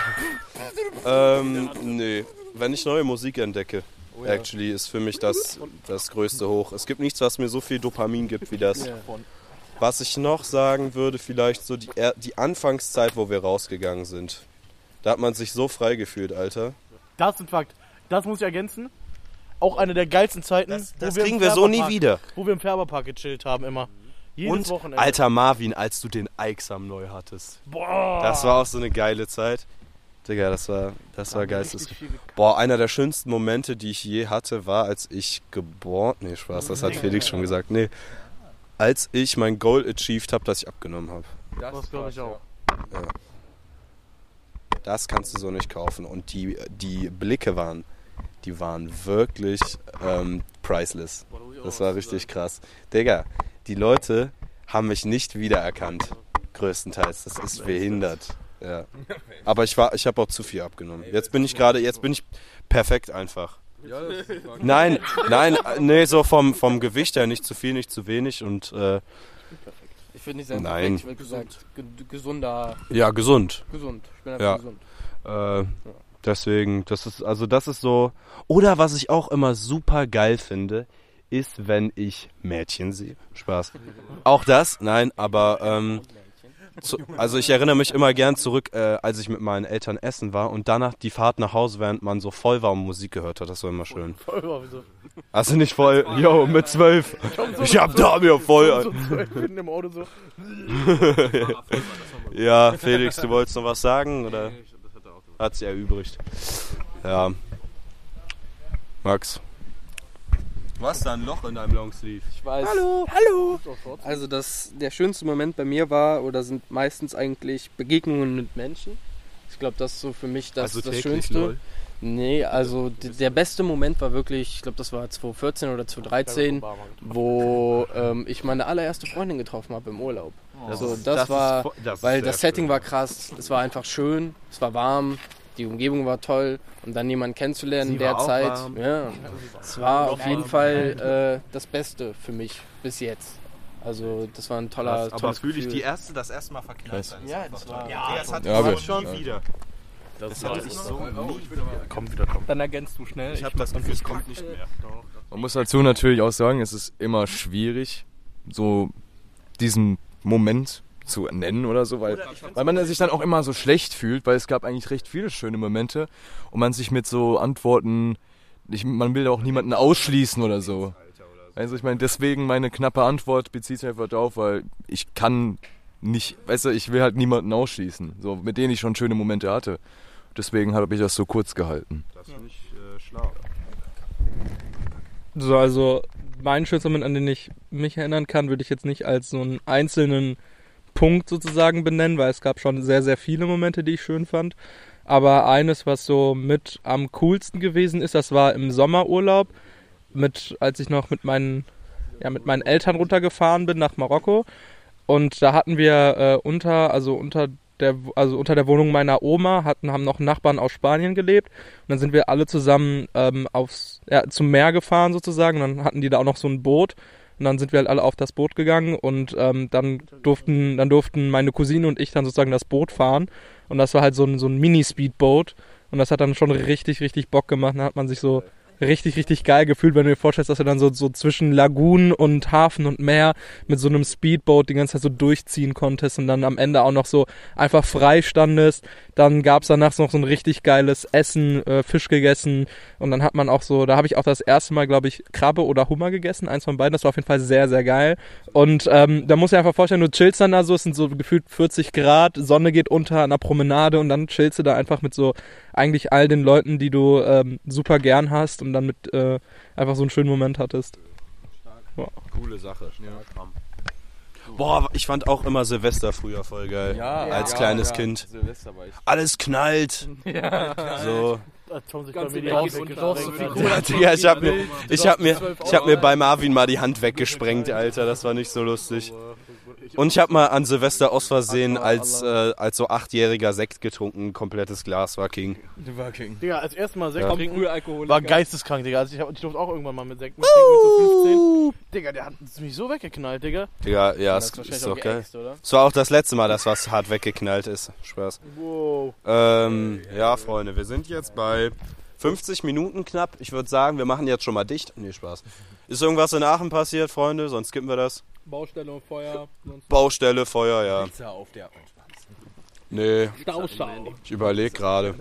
ähm, nee. Wenn ich neue Musik entdecke, oh ja. actually, ist für mich das, das größte Hoch. Es gibt nichts, was mir so viel Dopamin gibt wie das. Yeah. Was ich noch sagen würde, vielleicht so die, die Anfangszeit, wo wir rausgegangen sind. Da hat man sich so frei gefühlt, Alter. Das ist ein Fakt. Das muss ich ergänzen. Auch eine der geilsten Zeiten. Das, das wir kriegen wir so nie wieder. Wo wir im Färberpark gechillt haben immer. Jedes Und, Wochenende. Alter Marvin, als du den Eiksam neu hattest. Boah. Das war auch so eine geile Zeit. Digga, das war, das war geistes. Boah, einer der schönsten Momente, die ich je hatte, war, als ich geboren... Nee, Spaß, das hat Felix schon gesagt. Nee, als ich mein Goal achieved habe, das ich abgenommen habe. Das, das glaube ich auch. Ja. Das kannst du so nicht kaufen. Und die, die Blicke waren, die waren wirklich ähm, priceless. Das war richtig krass. Digga, die Leute haben mich nicht wiedererkannt. Größtenteils. Das ist behindert. Ja. Aber ich war, ich habe auch zu viel abgenommen. Jetzt bin ich gerade, jetzt bin ich perfekt einfach. Nein, nein, nee, so vom, vom Gewicht her nicht zu viel, nicht zu wenig und äh, ich finde nicht sehr nein. perfekt, ich gesagt, gesunder. Ja, gesund. Gesund. Ich bin einfach ja. gesund. Äh, deswegen, das ist, also das ist so. Oder was ich auch immer super geil finde, ist, wenn ich Mädchen sehe. Spaß. Auch das, nein, aber ähm, zu, also ich erinnere mich immer gern zurück, äh, als ich mit meinen Eltern essen war und danach die Fahrt nach Hause, während man so voll war und Musik gehört hat. Das war immer schön. Voll war, wieso? Also nicht voll, yo, mit zwölf. Ich hab da mir voll. So zwölf im Auto so. Ja, Felix, du wolltest noch was sagen, oder? Hat sie erübrigt. Ja. Max. Du hast da ein Loch in deinem Longsleeve. Ich weiß. Hallo, hallo. Also das, der schönste Moment bei mir war, oder sind meistens eigentlich Begegnungen mit Menschen. Ich glaube, das ist so für mich das, also das täglich, Schönste. Lol. Nee, also d- der beste Moment war wirklich, ich glaube, das war zwanzig vierzehn oder zwanzig dreizehn, wo ähm, ich meine allererste Freundin getroffen habe im Urlaub. Oh. Also das, das war, ist, das weil ist das Setting schön. War krass, es war einfach schön, es war warm. Die Umgebung war toll und dann jemanden kennenzulernen in der Zeit, ja, es war auf jeden Fall äh, das Beste für mich bis jetzt. Also das war ein toller, das, aber tolles fühle ich Gefühl. die erste, das erste Mal verknallt sein. Ja, das war, ja, das hat ja, ich schon ja. wieder. Das, das hatte ich so nie. Kommt wieder, kommt. Dann ergänzt du schnell. Ich, ich habe das Gefühl, es kommt nicht mehr. Man muss dazu natürlich auch sagen, es ist immer schwierig, so diesen Moment zu nennen oder so, weil, weil man sich dann auch immer so schlecht fühlt, weil es gab eigentlich recht viele schöne Momente und man sich mit so Antworten, ich, man will auch niemanden ausschließen oder so. Also ich meine, deswegen meine knappe Antwort bezieht sich einfach darauf, weil ich kann nicht, weißt du, ich will halt niemanden ausschließen, so, mit denen ich schon schöne Momente hatte. Deswegen habe ich das so kurz gehalten. Das finde ich äh, schlau. So, also mein schönster Moment, an den ich mich erinnern kann, würde ich jetzt nicht als so einen einzelnen Punkt sozusagen benennen, weil es gab schon sehr, sehr viele Momente, die ich schön fand. Aber eines, was so mit am coolsten gewesen ist, das war im Sommerurlaub, mit, als ich noch mit meinen, ja, mit meinen Eltern runtergefahren bin nach Marokko. Und da hatten wir äh, unter, also unter der, also unter der Wohnung meiner Oma, hatten, haben noch Nachbarn aus Spanien gelebt. Und dann sind wir alle zusammen ähm, aufs, ja, zum Meer gefahren sozusagen. Und dann hatten die da auch noch so ein Boot. Und dann sind wir halt alle auf das Boot gegangen und ähm, dann durften dann durften meine Cousine und ich dann sozusagen das Boot fahren. Und das war halt so ein, so ein Mini-Speedboat. Und das hat dann schon richtig, richtig Bock gemacht. Da hat man sich so richtig, richtig geil gefühlt, wenn du dir vorstellst, dass du dann so, so zwischen Lagunen und Hafen und Meer mit so einem Speedboat die ganze Zeit so durchziehen konntest und dann am Ende auch noch so einfach frei standest. Dann gab es danach noch so ein richtig geiles Essen, äh, Fisch gegessen und dann hat man auch so, da habe ich auch das erste Mal, glaube ich, Krabbe oder Hummer gegessen, eins von beiden, das war auf jeden Fall sehr, sehr geil. Und ähm, da musst du dir einfach vorstellen, du chillst dann da so, es sind so gefühlt vierzig Grad, Sonne geht unter an der Promenade und dann chillst du da einfach mit so eigentlich all den Leuten, die du ähm, super gern hast und dann mit äh, einfach so einen schönen Moment hattest. Ja. Coole Sache. Ja. Boah, ich fand auch immer Silvester früher voll geil. Ja, als ja, kleines ja. Kind. Silvester war ich. Alles knallt. Ja. So. Tom sich Ganz bei mir die im Hand Eckig weggesprengt und hat. Ja, ich hab mir, ich hab mir, ich hab mir bei Marvin mal die Hand weggesprengt, Alter. Das war nicht so lustig. Und ich hab mal an Silvester aus Versehen als, äh, als so achtjähriger Sekt getrunken. Ein komplettes Glas war King. War King. Digga, als erstes Mal Sekt Ja. trinken, Alkohol. war geisteskrank, Digga. Also ich, hab, ich durfte auch irgendwann mal mit Sekt mit trinken mit so fünfzehn. Digga, der hat mich so weggeknallt, Digga. Digga, ja, Das es ist ist wahrscheinlich doch auch geil. geäxt, oder? Es war auch das letzte Mal, dass was hart weggeknallt ist. Spaß. Wow. Ähm, ja, Freunde, wir sind jetzt bei fünfzig Minuten knapp. Ich würde sagen, wir machen jetzt schon mal dicht. Nee, Spaß. Ist irgendwas in Aachen passiert, Freunde? Sonst skippen wir das. Baustelle und Feuer. Baustelle, Feuer, ja. Pizza auf der Nee, Stauschau. ich überlege gerade.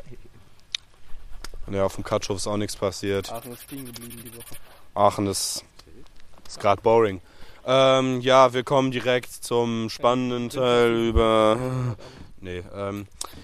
Ja, auf dem Katschhof ist auch nichts passiert. Aachen ist stehen geblieben die Woche. Aachen ist, ist gerade boring. Ähm, ja, wir kommen direkt zum spannenden Teil über... Nee, ähm...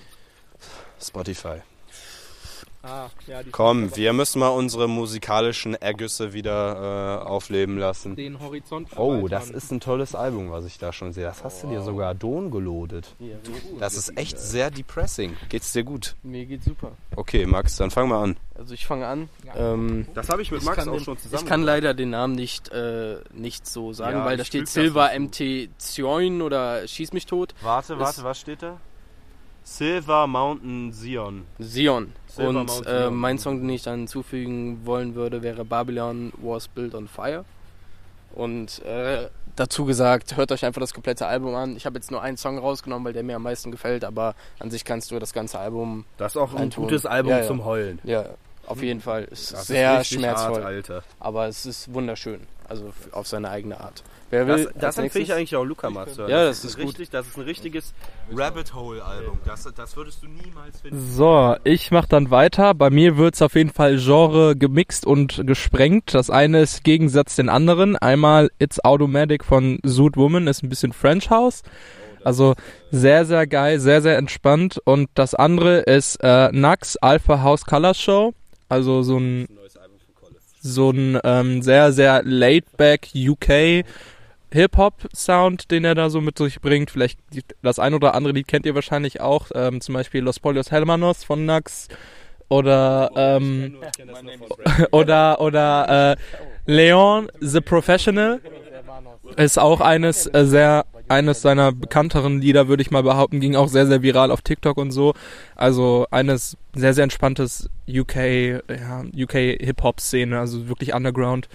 Spotify. Ah, ja, die Komm, wir müssen mal unsere musikalischen Ergüsse wieder äh, aufleben lassen. den Horizont Oh, das ist ein tolles Album, was ich da schon sehe. Das hast du dir sogar Don gelodet. Das ist echt sehr depressing. Geht's dir gut? Mir geht's super. Okay, Max, dann fang mal an. Also ich fange an. Ähm, Das habe ich mit ich, kann den, ich kann leider den Namen nicht, äh, nicht so sagen, Ja, weil da ich steht fühl's Silver das M T Zion oder Schieß mich tot. Warte, warte, was steht da? Silver Mountain Zion. Sion. Silver Und Mountain äh, Zion. mein Song, den ich dann hinzufügen wollen würde, wäre Babylon Was Built on Fire. Und äh, dazu gesagt, hört euch einfach das komplette Album an. Ich habe jetzt nur einen Song rausgenommen, weil der mir am meisten gefällt, aber an sich kannst du das ganze Album... Das ist auch ein Eintun. gutes Album Ja, ja. zum Heulen. Ja, auf jeden Fall. Es ist Das sehr ist richtig schmerzvoll, hart, Alter. aber es ist wunderschön. Also f- auf seine eigene Art. Wer will Das, das als empfehle ich nächstes? eigentlich auch Luca mal zu hören. Ja, das ein ist gut. richtig, Das ist ein richtiges Rabbit Hole Album. Das, das würdest du niemals finden. So, ich mach dann weiter. Bei mir wird's auf jeden Fall Genre gemixt und gesprengt. Das eine ist Gegensatz den anderen. Einmal It's Automatic von Zoot Woman, ist ein bisschen French House. Also sehr, sehr geil, sehr, sehr entspannt. Und das andere ist äh, Nux Alpha House Color Show. Also so ein so ein ähm, sehr, sehr laid-back U K Hip-Hop-Sound, den er da so mit sich bringt. Vielleicht die, das ein oder andere Lied kennt ihr wahrscheinlich auch. Ähm, zum Beispiel Los Polios Hermanos von Nux. Oder ähm, oder oder äh, Leon The Professional ist auch eines äh, sehr eines seiner bekannteren Lieder, würde ich mal behaupten, ging auch sehr, sehr viral auf TikTok und so. Also eines sehr, sehr entspanntes U K, ja, U K Hip-Hop-Szene, also wirklich Underground.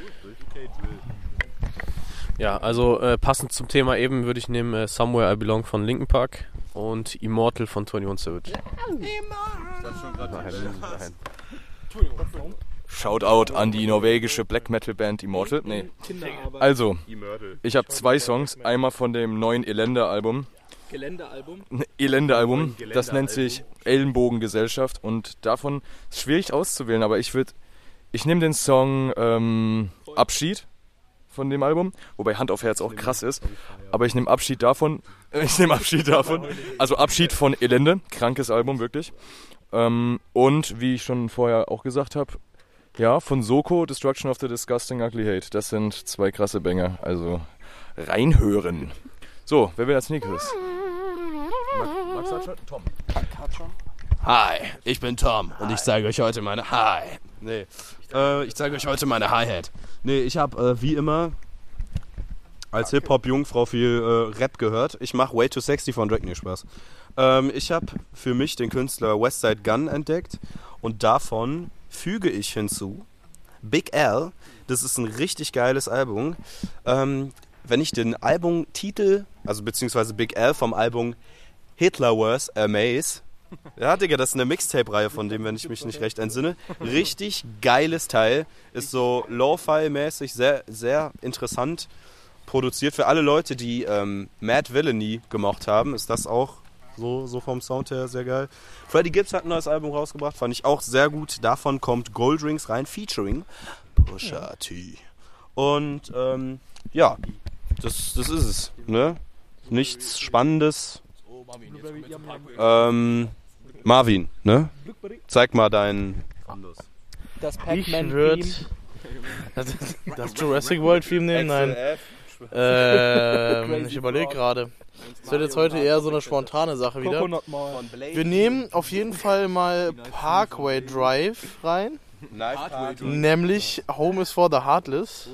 Ja, also äh, passend zum Thema eben würde ich nehmen äh, Somewhere I Belong von Linkin Park und Immortal von einundzwanzig Savage. Nein, nein. Shoutout an die norwegische Black Metal Band Immortal. Nee. Also, ich habe zwei Songs. Einmal von dem neuen Elende-Album. Geländealbum? Elende-Album. Das nennt sich Ellenbogengesellschaft. Und davon ist schwierig auszuwählen, aber ich würde. Ich nehme den Song ähm, Abschied von dem Album, wobei Hand auf Herz auch krass ist. Aber ich nehme Abschied davon. Ich nehme Abschied davon. Also Abschied von Elende. Krankes Album, wirklich. Ähm, und wie ich schon vorher auch gesagt habe, ja, von Soko, Destruction of the Disgusting Ugly Hate. Das sind zwei krasse Banger. Also reinhören. So, wer will als nächstes? Max hat schon? Tom. Hi, ich bin Tom und ich zeige euch heute meine Hi. Nee, äh, ich zeige euch heute meine Hi-Hat. Nee, ich habe äh, wie immer als Hip-Hop-Jungfrau viel äh, Rap gehört. Ich mache Way Too Sexy von Drake, nee, Spaß. Ähm, ich habe für mich den Künstler Westside Gunn entdeckt und davon füge ich hinzu Big L. Das ist ein richtig geiles Album. Ähm, wenn ich den Albumtitel, also beziehungsweise Big L vom Album Hitlerverse Amaze, ja, Digga, das ist eine Mixtape-Reihe von dem, wenn ich mich nicht recht entsinne. Richtig geiles Teil. Ist so Lo-Fi-mäßig, sehr, sehr interessant produziert. Für alle Leute, die ähm, Mad Villainy gemocht haben, ist das auch so, so vom Sound her sehr geil. Freddie Gibbs hat ein neues Album rausgebracht, fand ich auch sehr gut. Davon kommt Gold Rings rein, featuring Pusha T. Und ähm, ja, das, das ist es. Ne? Nichts Spannendes. Ähm, Marvin, ne? Zeig mal deinen... Das Ich Pac-Man würde Theme. das, das Jurassic World Theme nehmen. Nein. Ähm, ich überlege gerade. Das wird jetzt heute eher so eine spontane Sache wieder. Coconut Mall. Wir nehmen auf jeden Fall mal Parkway Drive rein. Nämlich Home is for the Heartless.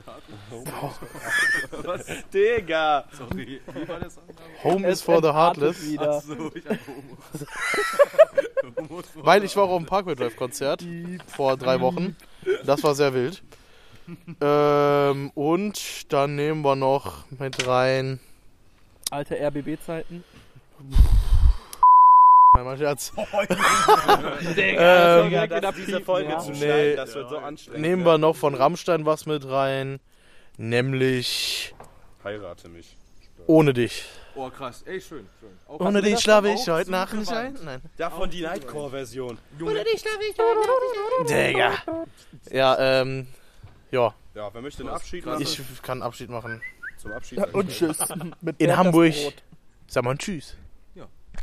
Was? Digga! Sorry. Wie war das? Home is for the Heartless. Wieder. So, ich hab Homo. Weil ich war auch auf dem Parkway Drive Konzert vor drei Wochen. Das war sehr wild. Ähm, und dann nehmen wir noch mit rein. Alte R B B-Zeiten. Nein, mein Scherz. ähm, Ja, das diese Folge Ja. zu Nee. schneiden, das wird so anstrengend. Nehmen wir noch von Rammstein was mit rein. Nämlich Heirate mich. Ohne dich. Oh, krass. Ey, schön. schön. Auch Ohne dich schlafe ich heute Nacht nicht ein. Nein. Davon die Nightcore-Version. Digga. Ja, ähm. Ja, Ja, wer möchte einen Abschied machen? ich kann Abschied machen. Zum Abschied. Und tschüss. Mit In Bernd das Hamburg. Brot. Sag mal Tschüss.